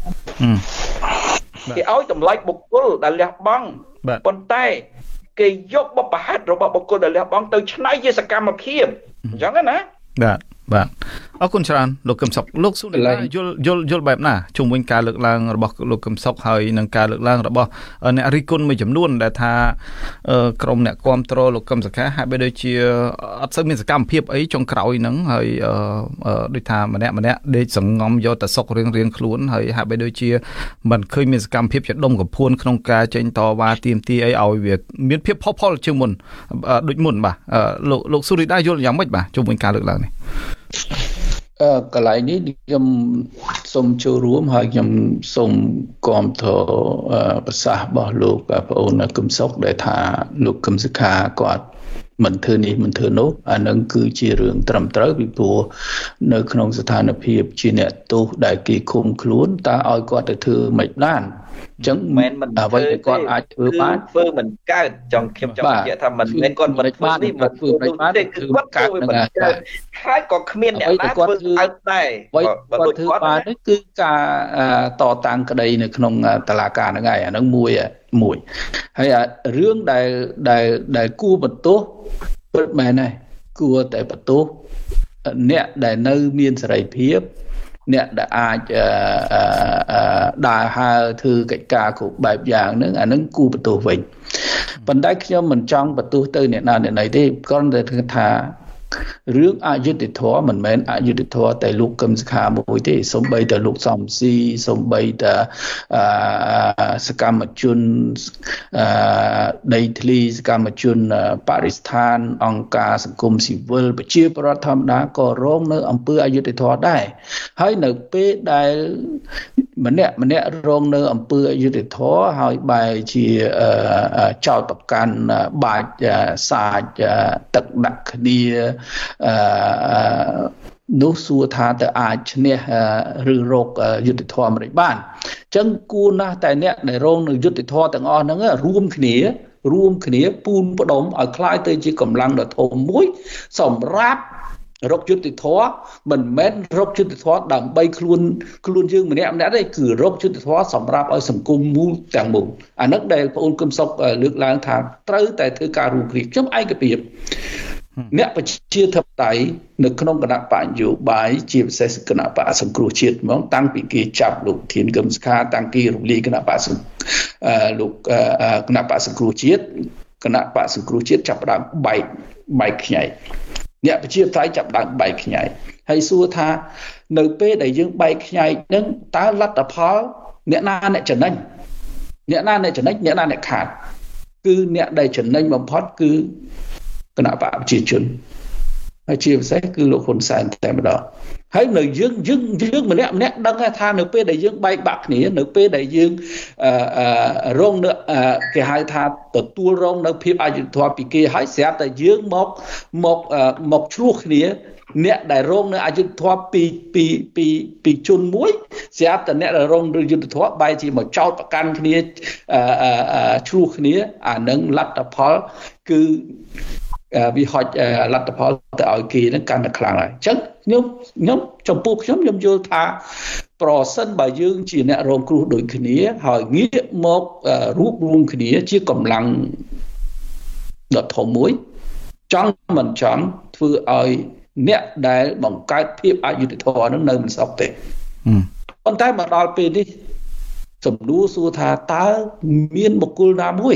គេឲ្យតម្លៃបុគ្គលដែលលះបង់ប៉ុន្តែគេយកបបហេតុរបស់បុគ្គលដែលលះបង់ទៅឆ្នៃជាសកម្មភាពអញ្ចឹងណាបាទបាទអរគុណច្រើនលោកកឹមសុខលោកសុនីឡាយល់យល់យល់បែបណាជុំវិញការលើកឡើងរបស់លោកកឹមសុខហើយនឹងការលើកឡើងរបស់អ្នករិះគន់មួយចំនួនដែលថាក្រុមអ្នកគ្រប់គ្រងលោកកឹមសុខាហាក់បីដូចជាអត់សូវមានសកម្មភាពអីចុងក្រោយហ្នឹងហើយដូចថាម្នាក់ម្នាក់ដេកសងំយកតែសុខរៀងរៀងខ្លួនហើយហាក់បីដូចជាមិនឃើញមានសកម្មភាពជាដុំកំភួនក្នុងការចេញតវ៉ាទាមទារអីឲ្យវាមានភាពផុសផុលជាងមុនដូចមុនបាទលោកលោកសុរីដាយល់យ៉ាងម៉េចបាទជុំវិញការលើកឡើងនេះអឺកន្លែងនេះខ្ញុំសូមចូលរួមហើយខ្ញុំសូមគាំទ្រប្រសាសន៍របស់លោកប្អូនកឹមសុខដែលថាលោកកឹមសុខាគាត់មិនធ្វើនេះមិនធ្វើនោះអានឹងគឺជារឿងត្រឹមត្រូវពីព្រោះនៅក្នុងស្ថានភាពជាអ្នកទោសដែលគេឃុំខ្លួនតើឲ្យគាត់ទៅធ្វើមិនបានអញ្ចឹងមិនមិនអ្វីដែលគាត់អាចធ្វើបានធ្វើមិនកើតចង់ខ្ញុំចង់និយាយថាមិនមែនគាត់មិនធ្វើនេះមិនធ្វើមិនបានទេគឺគាត់កើតនឹងកើតហើយក៏គ្មានអ្នកណាធ្វើកើតដែរបើគាត់ធ្វើបាននេះគឺការតតាំងក្តីនៅក្នុងតុលាការហ្នឹងហើយអាហ្នឹងមួយមួយហើយរឿងដែលដែលដែលគួរបន្ទោសពិតមែនហើយគួរតែបន្ទោសអ្នកដែលនៅមានសេរីភាពអ្នកដែលអាចដើរហើរធ្វើកិច្ចការគ្រប់បែបយ៉ាងហ្នឹងអាហ្នឹងគួរបន្ទោសវិញប៉ុន្តែខ្ញុំមិនចង់បន្ទោសទៅអ្នកណាអ្នកណីទេគ្រាន់តែថារឿងអយុត្តិធម៌មិនមែនអយុត្តិធម៌តែលោកកឹមសុខាមួយទេសូម្បីតែលោកសំស៊ីសូម្បីតែសកម្មជនដីធ្លីសកម្មជនបរិស្ថានអង្គការសង្គមស៊ីវិលប្រជាពលរដ្ឋធម្មតាក៏រងនៅអំពើអយុត្តិធម៌ដែរហើយនៅពេលដែលម្នាក់ម្នាក់រងនៅអំពើអយុត្តិធម៌ហើយបែរជាចោទប្រកាន់បាចសាចទឹកដាក់គ្នាអឺនោះសួរថាតើអាចឈ្នះឬរកយុទ្ធធម៌មិនបានអញ្ចឹងគួរណាស់តែអ្នកដែលរងនៅយុទ្ធធម៌ទាំងអស់ហ្នឹងរួមគ្នារួមគ្នាពូនផ្ដុំឲ្យคล้ายទៅជាកម្លាំងដ៏ធំមួយសម្រាប់រកយុទ្ធធម៌មិនមែនរកយុទ្ធធម៌ដើម្បីខ្លួនខ្លួនយើងម្នាក់ម្នាក់ទេគឺរកយុទ្ធធម៌សម្រាប់ឲ្យសង្គមមូលទាំងមូលអានោះដែលបងប្អូនកឹមសុខលើកឡើងថាត្រូវតែធ្វើការរួមគ្នាខ្ញុំឯកភាពអ្នកប្រជាធិបតេយ្យនៅក្នុងគណៈបកនយោបាយជាពិសេសគណៈបកសង្គ្រោះជាតិហ្មងតាំងពីគេចាប់លោកធានកឹមសុខាតាំងពីរំលាយគណៈបកលោកគណៈបកសង្គ្រោះជាតិគណៈបកសង្គ្រោះជាតិចាប់ផ្ដើមបែកបែកខ្ញែកអ្នកប្រជាធិបតេយ្យចាប់ដើមបែកខ្ញែកហើយសួរថានៅពេលដែលយើងបែកខ្ញែកហ្នឹងតើលទ្ធផលអ្នកណាអ្នកចំណេញអ្នកណាអ្នកចំណេញអ្នកណាអ្នកខាតគឺអ្នកដែលចំណេញបំផុតគឺគណៈបកប្រជាជនហើយជាពិសេសគឺលោកហ៊ុនសែនតែម្ដងហើយនៅយើងយើងយើងម្នាក់ម្នាក់ដឹងថានៅពេលដែលយើងបែកបាក់គ្នានៅពេលដែលយើងអឺរងនៅគេហៅថាទទួលរងនៅភាពអយុត្តិធម៌ពីគេហើយស្រាប់តែយើងមកមកមកឆ្លោះគ្នាអ្នកដែលរងនៅអយុត្តិធម៌ពីពីពីពីជនមួយស្រាប់តែអ្នកដែលរងនៅយុត្តិធម៌បែរជាមកចោទប្រកាន់គ្នាឆ្លោះគ្នាអានឹងលទ្ធផលគឺវាហុចលទ្ធផលទៅឲ្យគេហ្នឹងកាន់តែខ្លាំងហើយអញ្ចឹងខ្ញុំខ្ញុំចំពោះខ្ញុំខ្ញុំយល់ថាប្រសិនបើយើងជាអ្នករងគ្រោះដូចគ្នាហើយងាកមករួបរวมគ្នាជាកម្លាំងដ៏ធំមួយចង់មិនចង់ធ្វើឲ្យអ្នកដែលបង្កើតភាពអយុត្តិធម៌ហ្នឹងនៅមិនសុខទេប៉ុន្តែមកដល់ពេលនេះសំណួរសួរថាតើមានបុគ្គលណាមួយ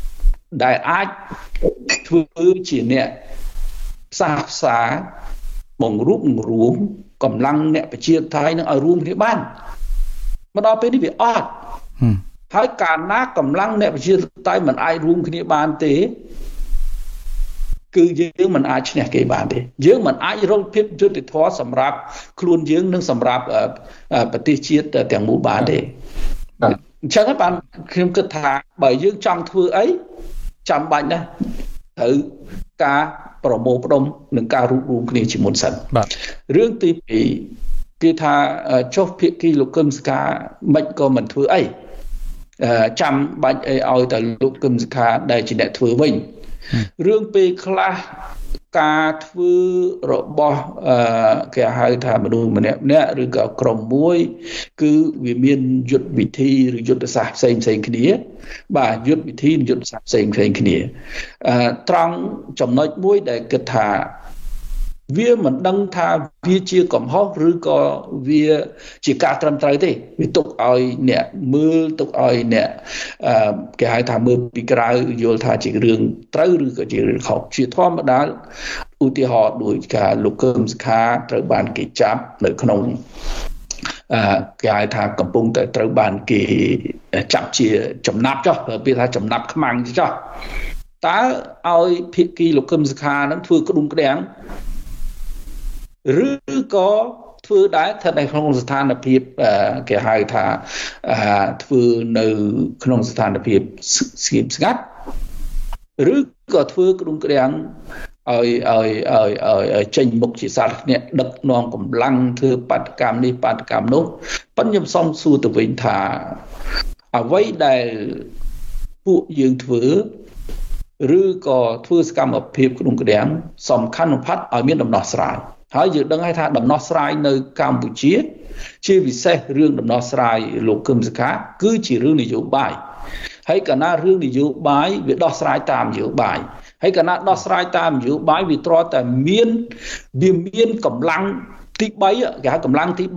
ដែលអាចធ្វើជាអ្នកផ្សះផ្សាបង្រួបបង្រួមកម្លាំងអ្នកប្រជាធិបតេយ្យនឹងឲ្យរួមគ្នាបានមកដល់ពេលនេះវាអត់ហើយកាលណាកម្លាំងអ្នកប្រជាធិបតេយ្យមិនអាចរួមគ្នាបានទេគឺយើងមិនអាចឈ្នះគេបានទេយើងមិនអាចរកភាពយុត្តិធម៌សម្រាប់ខ្លួនយើងនិងសម្រាប់ប្រទេសជាតិទាំងមូលបានទេអញ្ចឹងបានខ្ញុំគិតថាបើយើងចង់ធ្វើអីចាំបាច់ណាស់ត្រូវការប្រមូលផ្ដុំនិងការរួបរวมគ្នាជាមុនសិនបាទរឿងទីពីរគឺថាចុះភាគីលោកកឹមសុខាមិនក៏មិនធ្វើអីចាំបាច់អីឲ្យតែលោកកឹមសុខាដែលជាអ្នកធ្វើវិញរឿងពេលខ្លះការធ្វើរបស់គេហៅថាមនុស្សម្នាក់ម្នាក់ឬក៏ក្រុមមួយគឺវាមានយុទ្ធវិធីឬយុទ្ធសាស្ត្រផ្សេងផ្សេងគ្នាបាទយុទ្ធវិធីយុទ្ធសាស្ត្រផ្សេងផ្សេងគ្នាត្រង់ចំណុចមួយដែលគិតថាវាមិនដឹងថាវាជាកំហុសឬក៏វាជាការត្រឹមត្រូវទេវាទុកឲ្យអ្នកមើលទុកឲ្យអ្នកគេហៅថាមើលពីក្រៅយល់ថាជារឿងត្រូវឬក៏ជារឿងខុសជាធម្មតាឧទាហរណ៍ដូចការលោកកឹមសុខាត្រូវបានគេចាប់នៅក្នុងអឺគេហៅថាកំពុងតែត្រូវបានគេចាប់ជាចំណាប់ចុះពេលថាចំណាប់ខ្មាំងចុះតើឲ្យភាគីលោកកឹមសុខានឹងធ្វើក្ដុំក្ដាំងឬក៏ធ្វើដែរស្ថិតនៅក្នុងស្ថានភាពគេហៅថាធ្វើនៅក្នុងស្ថានភាពស្ងៀមស្ងាត់ឬក៏ធ្វើក្ដុំក្ដាំងឲ្យឲ្យឲ្យឲ្យចេញមុខជាសាធារណៈដឹកនាំកម្លាំងធ្វើបាតកម្មនេះបាតកម្មនោះប៉ុន្តែខ្ញុំសូមសួរទៅវិញថាអ្វីដែលពួកយើងធ្វើឬក៏ធ្វើសកម្មភាពក្ដុំក្ដាំងសំខាន់បំផុតឲ្យមានដំណោះស្រាយហើយយើងដឹងហើយថាដំណោះស្រាយនៅកម្ពុជាជាពិសេសរឿងដំណោះស្រាយលោកកឹមសុខាគឺជារឿងនយោបាយហើយកាលណារឿងនយោបាយវាដោះស្រាយតាមនយោបាយហើយកាលណាដោះស្រាយតាមនយោបាយវាទ្រាំតែមានវាមានកម្លាំងទី3គេហៅកម្លាំងទី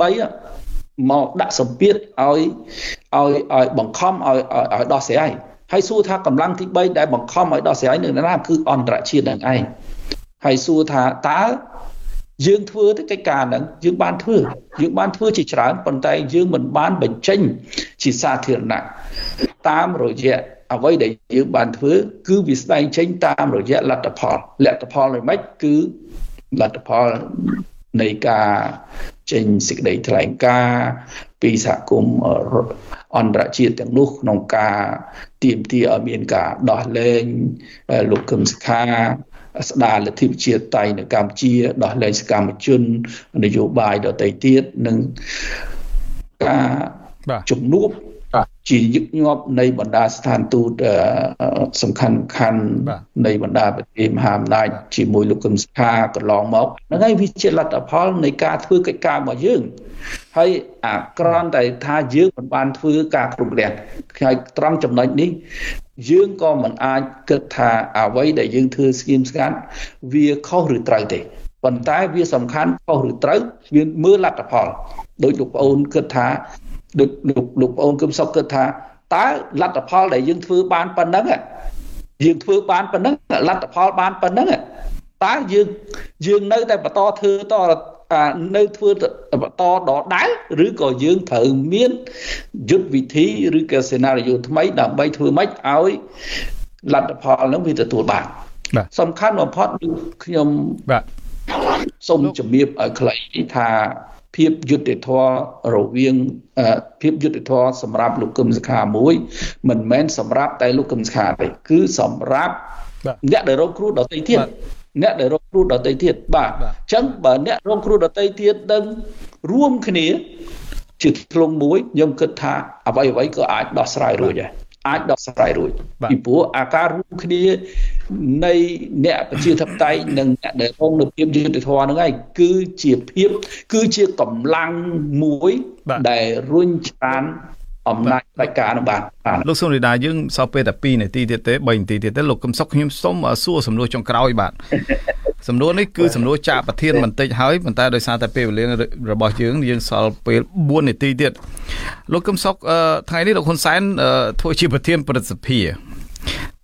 3មកដាក់សម្ពាធឲ្យឲ្យឲ្យបង្ខំឲ្យឲ្យដោះស្រាយហើយសួរថាកម្លាំងទី3ដែលបង្ខំឲ្យដោះស្រាយនៅណាគឺអន្តរជាតិនឹងឯងហើយសួរថាតើយើងធ្វើទៅកិច្ចការហ្នឹងយើងបានធ្វើយើងបានធ្វើជាច្រើនប៉ុន្តែយើងមិនបានបញ្ចេញជាសាធារណៈតាមរយៈអ្វីដែលយើងបានធ្វើគឺវាស្ដែងចេញតាមរយៈលទ្ធផលលទ្ធផលនៃម៉េចគឺលទ្ធផលនៃការចេញសេចក្តីថ្លែងការណ៍ពីសហគមន៍អន្តរជាតិទាំងនោះក្នុងការទាមទារឲ្យមានការដោះលែងលោកកឹមសុខាស្ដារលទ្ធិប្រជាធិបតេយ្យនៅកម្ពុជាដោះលែងសកម្មជននយោបាយដទៃទៀតនិងការជំនួបជាញឹកញាប់នៃបណ្ដាស្ថានទូតសំខាន់សំខាន់នៃបណ្ដាប្រទេសមហាអំណាចជាមួយលោកកឹមសុខាកន្លងមកហ្នឹងហើយវាជាលទ្ធផលនៃការធ្វើកិច្ចការរបស់យើងហើយអាក្រន់តែថាយើងមិនបានធ្វើការគ្រប់គ្រងហើយត្រង់ចំណុចនេះយើងក៏មិនអាចគិតថាអ្វីដែលយើងធ្វើស្ងៀមស្ងាត់វាខុសឬត្រូវទេប៉ុន្តែវាសំខាន់ខុសឬត្រូវវាមើលលទ្ធផលដោយលោកប្អូនគិតថាលោកលោកប្អូនកឹមសុខគិតថាតើលទ្ធផលដែលយើងធ្វើបានប៉ុណ្ណឹងយើងធ្វើបានប៉ុណ្ណឹងលទ្ធផលបានប៉ុណ្ណឹងតើយើងយើងនៅតែបន្តធ្វើតនៅធ្វើបន្តដដែលឬក៏យើងត្រូវមានយុទ្ធវិធីឬក៏សេណារីយ៉ូថ្មីដើម្បីធ្វើម៉េចឲ្យលទ្ធផលហ្នឹងវាទទួលបានសំខាន់បំផុតខ្ញុំបាទសូមជំរាបឲ្យខ្លីថាភាពយុត្តិធម៌រវាងភាពយុត្តិធម៌សម្រាប់លោកកឹមសុខាមួយមិនមែនសម្រាប់តែលោកកឹមសុខាទេគឺសម្រាប់អ្នកដែលរងគ្រោះដទៃទៀតអ្នកដែលរងគ្រោះដទៃទៀតបាទអញ្ចឹងបើអ្នករងគ្រោះដទៃទៀតនឹងរួមគ្នាជាធ្លុងមួយខ្ញុំគិតថាអ្វីអ្វីក៏អាចដោះស្រាយរួចដែរអាចដោះស្រាយរួចពីព្រោះអាការរួមគ្នានៃអ្នកប្រជាធិបតេយ្យនិងអ្នកដែលរងនៅភាពយុត្តិធម៌ហ្នឹងឯងគឺជាភាពគឺជាកម្លាំងមួយដែលរុញច្រានអំណាចផ្ដាច់ការនឹងបានលោកសុនរីដាយើងសល់ពេលតែពីរនាទីទៀតទេបីនាទីទៀតទេលោកកឹមសុខខ្ញុំសូមសួរសំណួរចុងក្រោយបាទសំណួរនេះគឺសំណួរចាក់ប្រធានបន្តិចហើយប៉ុន្តែដោយសារតែពេលវេលារបស់យើងយើងសល់ពេលបួននាទីទៀតលោកកឹមសុខថ្ងៃនេះលោកហ៊ុនសែនធ្វើជាប្រធានព្រឹទ្ធសភា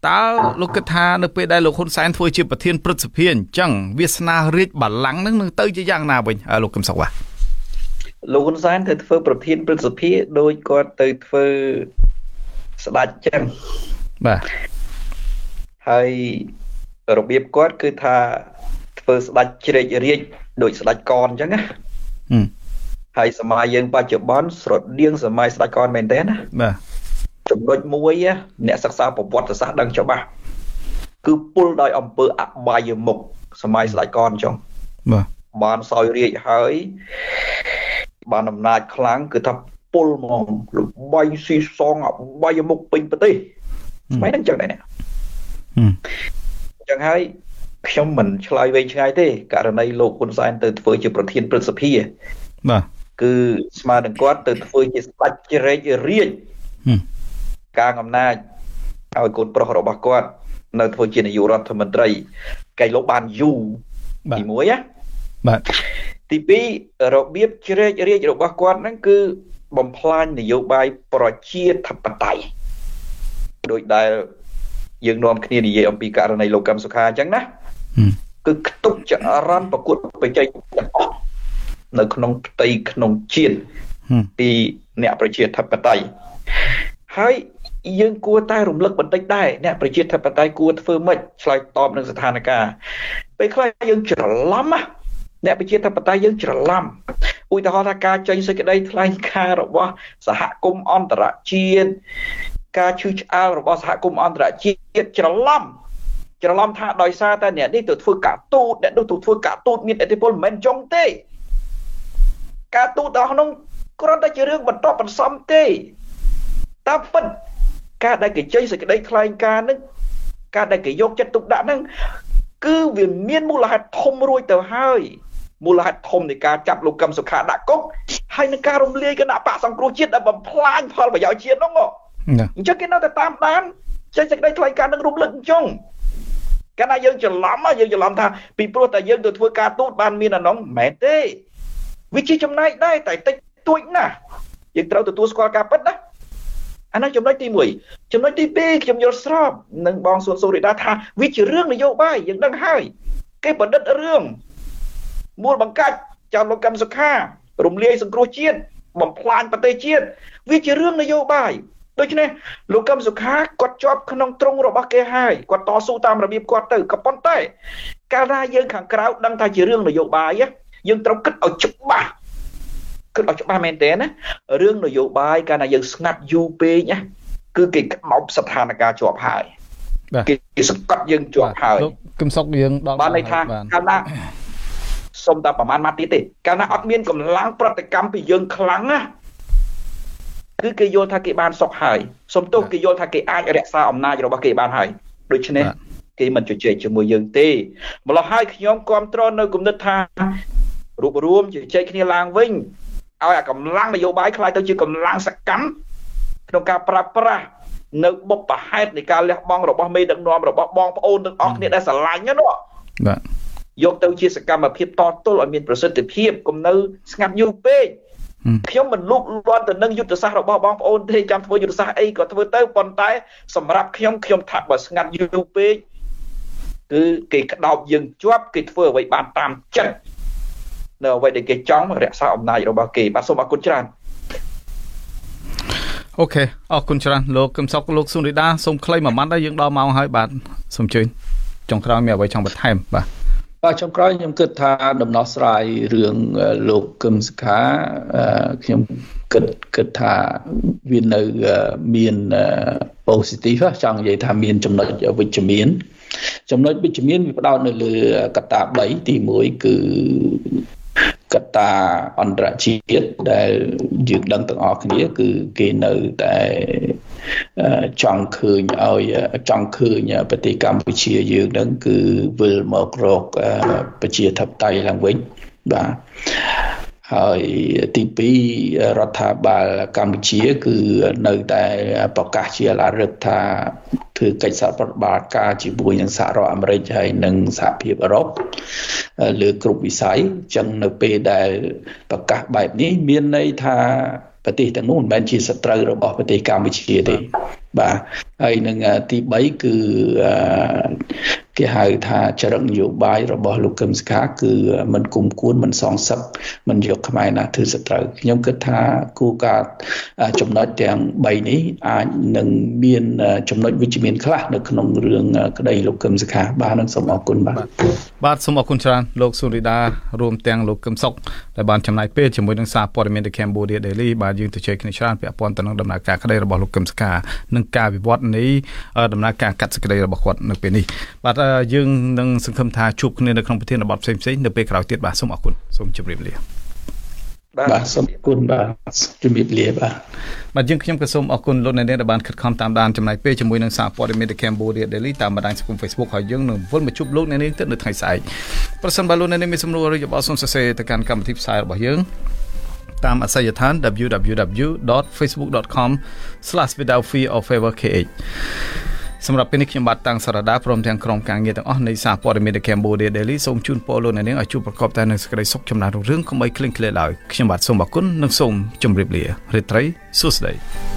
តើលោកគិតថានៅពេលដែលលោកហ៊ុនសែនធ្វើជាប្រធានព្រឹទ្ធសភាអញ្ចឹងវាសនារាជបល្ល័ង្កនឹងនឹងទៅជាយ៉ាងណាវិញលោកកឹមសុខបាទលោកហ៊ុនសែនទៅធ្វើប្រធានព្រឹទ្ធសភាដោយគាត់ទៅធ្វើស្ដេចចឹងបាទហើយរបៀបគាត់គឺថាធ្វើស្ដេចជ្រែករាជដោយស្ដេចកនអញ្ចឹងណាហើយសម័យយើងបច្ចុប្បន្នស្រដៀងសម័យស្ដេចកនមែនទេណាបាទចំណុចមួយអ្នកសិក្សាប្រវត្តិសាស្ត្រដឹងច្បាស់គឺពុលដោយអំពើអបាយមុខសម័យស្ដេចកនអញ្ចឹងបាទបានសោយរាជហើយបានអំណាចខ្លាំងគឺថាពុលហ្មងលបែងស៊ីសងអបាយមុខពេញប្រទេសស្មៃហ្នឹងចឹងដែរអញ្ចឹងហើយខ្ញុំមិនឆ្លើយវែងឆ្ងាយទេករណីលោកហ៊ុនសែនទៅធ្វើជាប្រធានព្រឹទ្ធសភាបាទគឺស្មើនឹងគាត់ទៅធ្វើជាស្ដេចជ្រែករាជការអំណាចឲ្យកូនប្រុសរបស់គាត់នៅធ្វើជានាយករដ្ឋមន្ត្រីកែលោកបានយូរទីមួយណាបាទទីពីររបៀបជ្រែករាជរបស់គាត់ហ្នឹងគឺបំផ្លាញនយោបាយប្រជាធិបតេយ្យដោយដែលយើងនាំគ្នានិយាយអំពីករណីលោកកឹមសុខាអញ្ចឹងណាគឺខ្ទប់ចរន្តប្រកួតប្រជែងទាំងអស់នៅក្នុងផ្ទៃក្នុងជាតិពីអ្នកប្រជាធិបតេយ្យហើយយើងគួរតែរំលឹកបន្តិចដែរអ្នកប្រជាធិបតេយ្យគួរធ្វើម៉េចឆ្លើយតបនឹងស្ថានភាពពេលខ្លះយើងច្រឡំណាអ្នកប្រជាធិបតេយ្យយើងច្រឡំឧទាហរណ៍ថាការចេញសេចក្តីថ្លែងការណ៍របស់សហគមន៍អន្តរជាតិការឈឺឆ្អាលរបស់សហគមន៍អន្តរជាតិច្រឡំច្រឡំថាដោយសារតែអ្នកនេះទៅធ្វើការទូតអ្នកនោះទៅធ្វើការទូតមានឥទ្ធិពលមិនមែនចុងទេការទូតដល់ក្នុងគ្រាន់តែជារឿងបន្តបន្សំទេតាមពិតការដែលគេចេញសេចក្តីថ្លែងការណ៍នឹងការដែលគេយកចិត្តទុកដាក់នឹងគឺវាមានមូលហេតុធំរួចទៅហើយមូលហេតុធំនៃការចាប់លោកកឹមសុខាដាក់គុកហើយនឹងការរំលាយគណៈបកសង្គ្រោះជាតិដែលបំផ្លាញផលប្រយោជន៍ជាតិនោះអញ្ចឹងគេនៅតែតាមដានចេញសេចក្តីថ្លែងការណ៍នឹងរំលឹកអញ្ចឹងកាលណាយើងច្រឡំយើងច្រឡំថាពីព្រោះតែយើងទៅធ្វើការទូតបានមានអានោះមិនមែនទេវាជាចំណែកដែរតែតិចតួចណាស់យើងត្រូវទទួលស្គាល់ការពិតណាអានោះចំណុចទីមួយចំណុចទីពីរខ្ញុំយល់ស្របនឹងបងសួនសូរិតាថាវាជារឿងនយោបាយយើងដឹងហើយគេប្រឌិតរឿងមូលបង្កាច់ចោលលោកកឹមសុខារំលាយសង្គ្រោះជាតិបំផ្លាញប្រទេសជាតិវាជារឿងនយោបាយដូច្នេះលោកកឹមសុខាគាត់ជាប់ក្នុងទ្រង់របស់គេហើយគាត់តស៊ូតាមរបៀបគាត់ទៅក៏ប៉ុន្តែកាលណាយើងខាងក្រៅដឹងថាជារឿងនយោបាយយើងត្រូវគិតឲ្យច្បាស់គិតឲ្យច្បាស់មែនទេណារឿងនយោបាយកាលណាយើងស្ងាត់យូរពេកណាគឺគេក្តោបស្ថានភាពជាប់ហើយគេសង្កត់យើងជាប់ហើយលោកកឹមសុខយើងដល់បានន័យថាកាលណាសុំតែប្រហែលម៉ាត់ទៀតទេកាលណាអត់មានកម្លាំងប្រតិកម្មពីយើងខ្លាំងណាគឺគេយល់ថាគេបានសុខហើយសុំទោសគេយល់ថាគេអាចរក្សាអំណាចរបស់គេបានហើយដូច្នេះគេមិនជជែកជាមួយយើងទេម្ល៉េះហើយខ្ញុំគ្រប់គ្រងនៅគំនិតថារួបរวมជជែកគ្នាឡើងវិញឲ្យអាកម្លាំងនយោបាយខ្លាយទៅជាកម្លាំងសកម្មក្នុងការប្រើប្រាស់នៅបុព្វហេតុនៃការលះបង់របស់មេដឹកនាំរបស់បងប្អូនទាំងអស់គ្នាដែលស្រឡាញ់ហ្នឹងបាទយកទៅជាសកម្មភាពតទល់ឲ្យមានប្រសិទ្ធភាពកុំនៅស្ងាត់យូរពេកខ្ញុំមិនលូកលាន់ទៅនឹងយុទ្ធសាស្ត្ររបស់បងប្អូនទេចាំធ្វើយុទ្ធសាស្ត្រអីក៏ធ្វើទៅប៉ុន្តែសម្រាប់ខ្ញុំខ្ញុំថាបើស្ងាត់យូរពេកគឺគេក្តោបយើងជាប់គេធ្វើអ្វីបានតាមចិត្តនៅអ្វីដែលគេចង់រក្សាអំណាចរបស់គេបាទសូមអរគុណច្រើនអូខេអរគុណច្រើនលោកកឹមសុខលោកសុនរីដាសូមខ្លីមួយម៉ាត់ដែរយើងដល់ម៉ោងហើយបាទសូមអញ្ជើញចុងក្រោយមានអ្វីចង់បន្ថែមបាទបាទចុងក្រោយខ្ញុំគិតថាដំណោះស្រាយរឿងលោកកឹមសុខាខ្ញុំគិតគិតថាវានៅមាន positive ចង់និយាយថាមានចំណុចវិជ្ជមានចំណុចវិជ្ជមានវាផ្ដោតនៅលើកត្តាបីទីមួយគឺកត្តាអន្តរជាតិដែលយើងដឹងទាំងអស់គ្នាគឺគេនៅតែចង់ឃើញឲ្យចង់ឃើញប្រទេសកម្ពុជាយើងនឹងគឺវិលមករកប្រជាធិបតេយ្យឡើងវិញបាទហើយទីពីររដ្ឋាភិបាលកម្ពុជាគឺនៅតែប្រកាសជាអរឹកថាធ្វើកិច្ចសហប្រតិបត្តិការជាមួយនឹងសហរដ្ឋអាមេរិកហើយនិងសហភាពអឺរ៉ុបលើគ្រប់វិស័យចឹងនៅពេលដែលប្រកាសបែបនេះមានន័យថាប្រទេសទាំងនោះមិនមែនជាសត្រូវរបស់ប្រទេសកម្ពុជាទេបាទហើយនឹងទី3គឺគេហៅថាចរិតនយោបាយរបស់លោកកឹមសុខាគឺមិនគុំគួនមិនសងសឹកមិនយកខ្មែរណាធ្វើសត្រូវខ្ញុំគិតថាគូការចំណុចទាំង3នេះអាចនឹងមានចំណុចវិជ្ជមានខ្លះនៅក្នុងរឿងក្តីលោកកឹមសុខាបាទនឹងសូមអរគុណបាទបាទសូមអរគុណច្រើនលោកសុរិដារួមទាំងលោកកឹមសុខដែលបានចំណាយពេលជាមួយនឹងសារព័ត៌មាន The Cambodia Daily បាទយើងទៅជែកគ្នាច្រើនពាក់ព័ន្ធទៅនឹងដំណើរការក្តីរបស់លោកកឹមសុខានិងការវិវត្តនៃដំណើរការកាត់សេចក្តីរបស់គាត់នៅពេលនេះបាទយើងនឹងសង្ឃឹមថាជួបគ្នានៅក្នុងប្រធានបទផ្សេងៗនៅពេលក្រោយទៀតបាទសូមអរគុណសូមជម្រាបលាបាទសូមអរគុណបាទជម្រាបលាបាទបាទយើងខ្ញុំក៏សូមអរគុណលោកអ្នកនាងដែលបានខិតខំតាមដានចំណាយពេលជាមួយនឹងសារព័ត៌មាន The Cambodia Daily តាមបណ្ដាញសង្គម Facebook ហើយយើងនឹងវិលមកជួបលោកអ្នកនាងទៀតនៅថ្ងៃស្អែកប្រសិនបើលោកអ្នកនាងមានសំណួរឬយោបល់សូមសរសេរទៅកាន់កម្មវិធីផ្សាយរបស់យើងតាមអាសយដ្ឋាន double-u double-u double-u dot facebook dot com slash without fear or favor k h សម្រាប់ពេលនេះខ្ញុំបាទតាំងសារ៉ាដាព្រមទាំងក្រុមការងារទាំងអស់នៃសារព័ត៌មាន The Cambodia Daily សូមជូនពរលោកអ្នកនាងឲ្យជួបប្រកបតែនឹងសេចក្តីសុខចម្រើនរុងរឿងកុំបីឃ្លៀងឃ្លាតឡើយខ្ញុំបាទសូមអរគុណនិងសូមជម្រាបលារាត្រីសួស្តី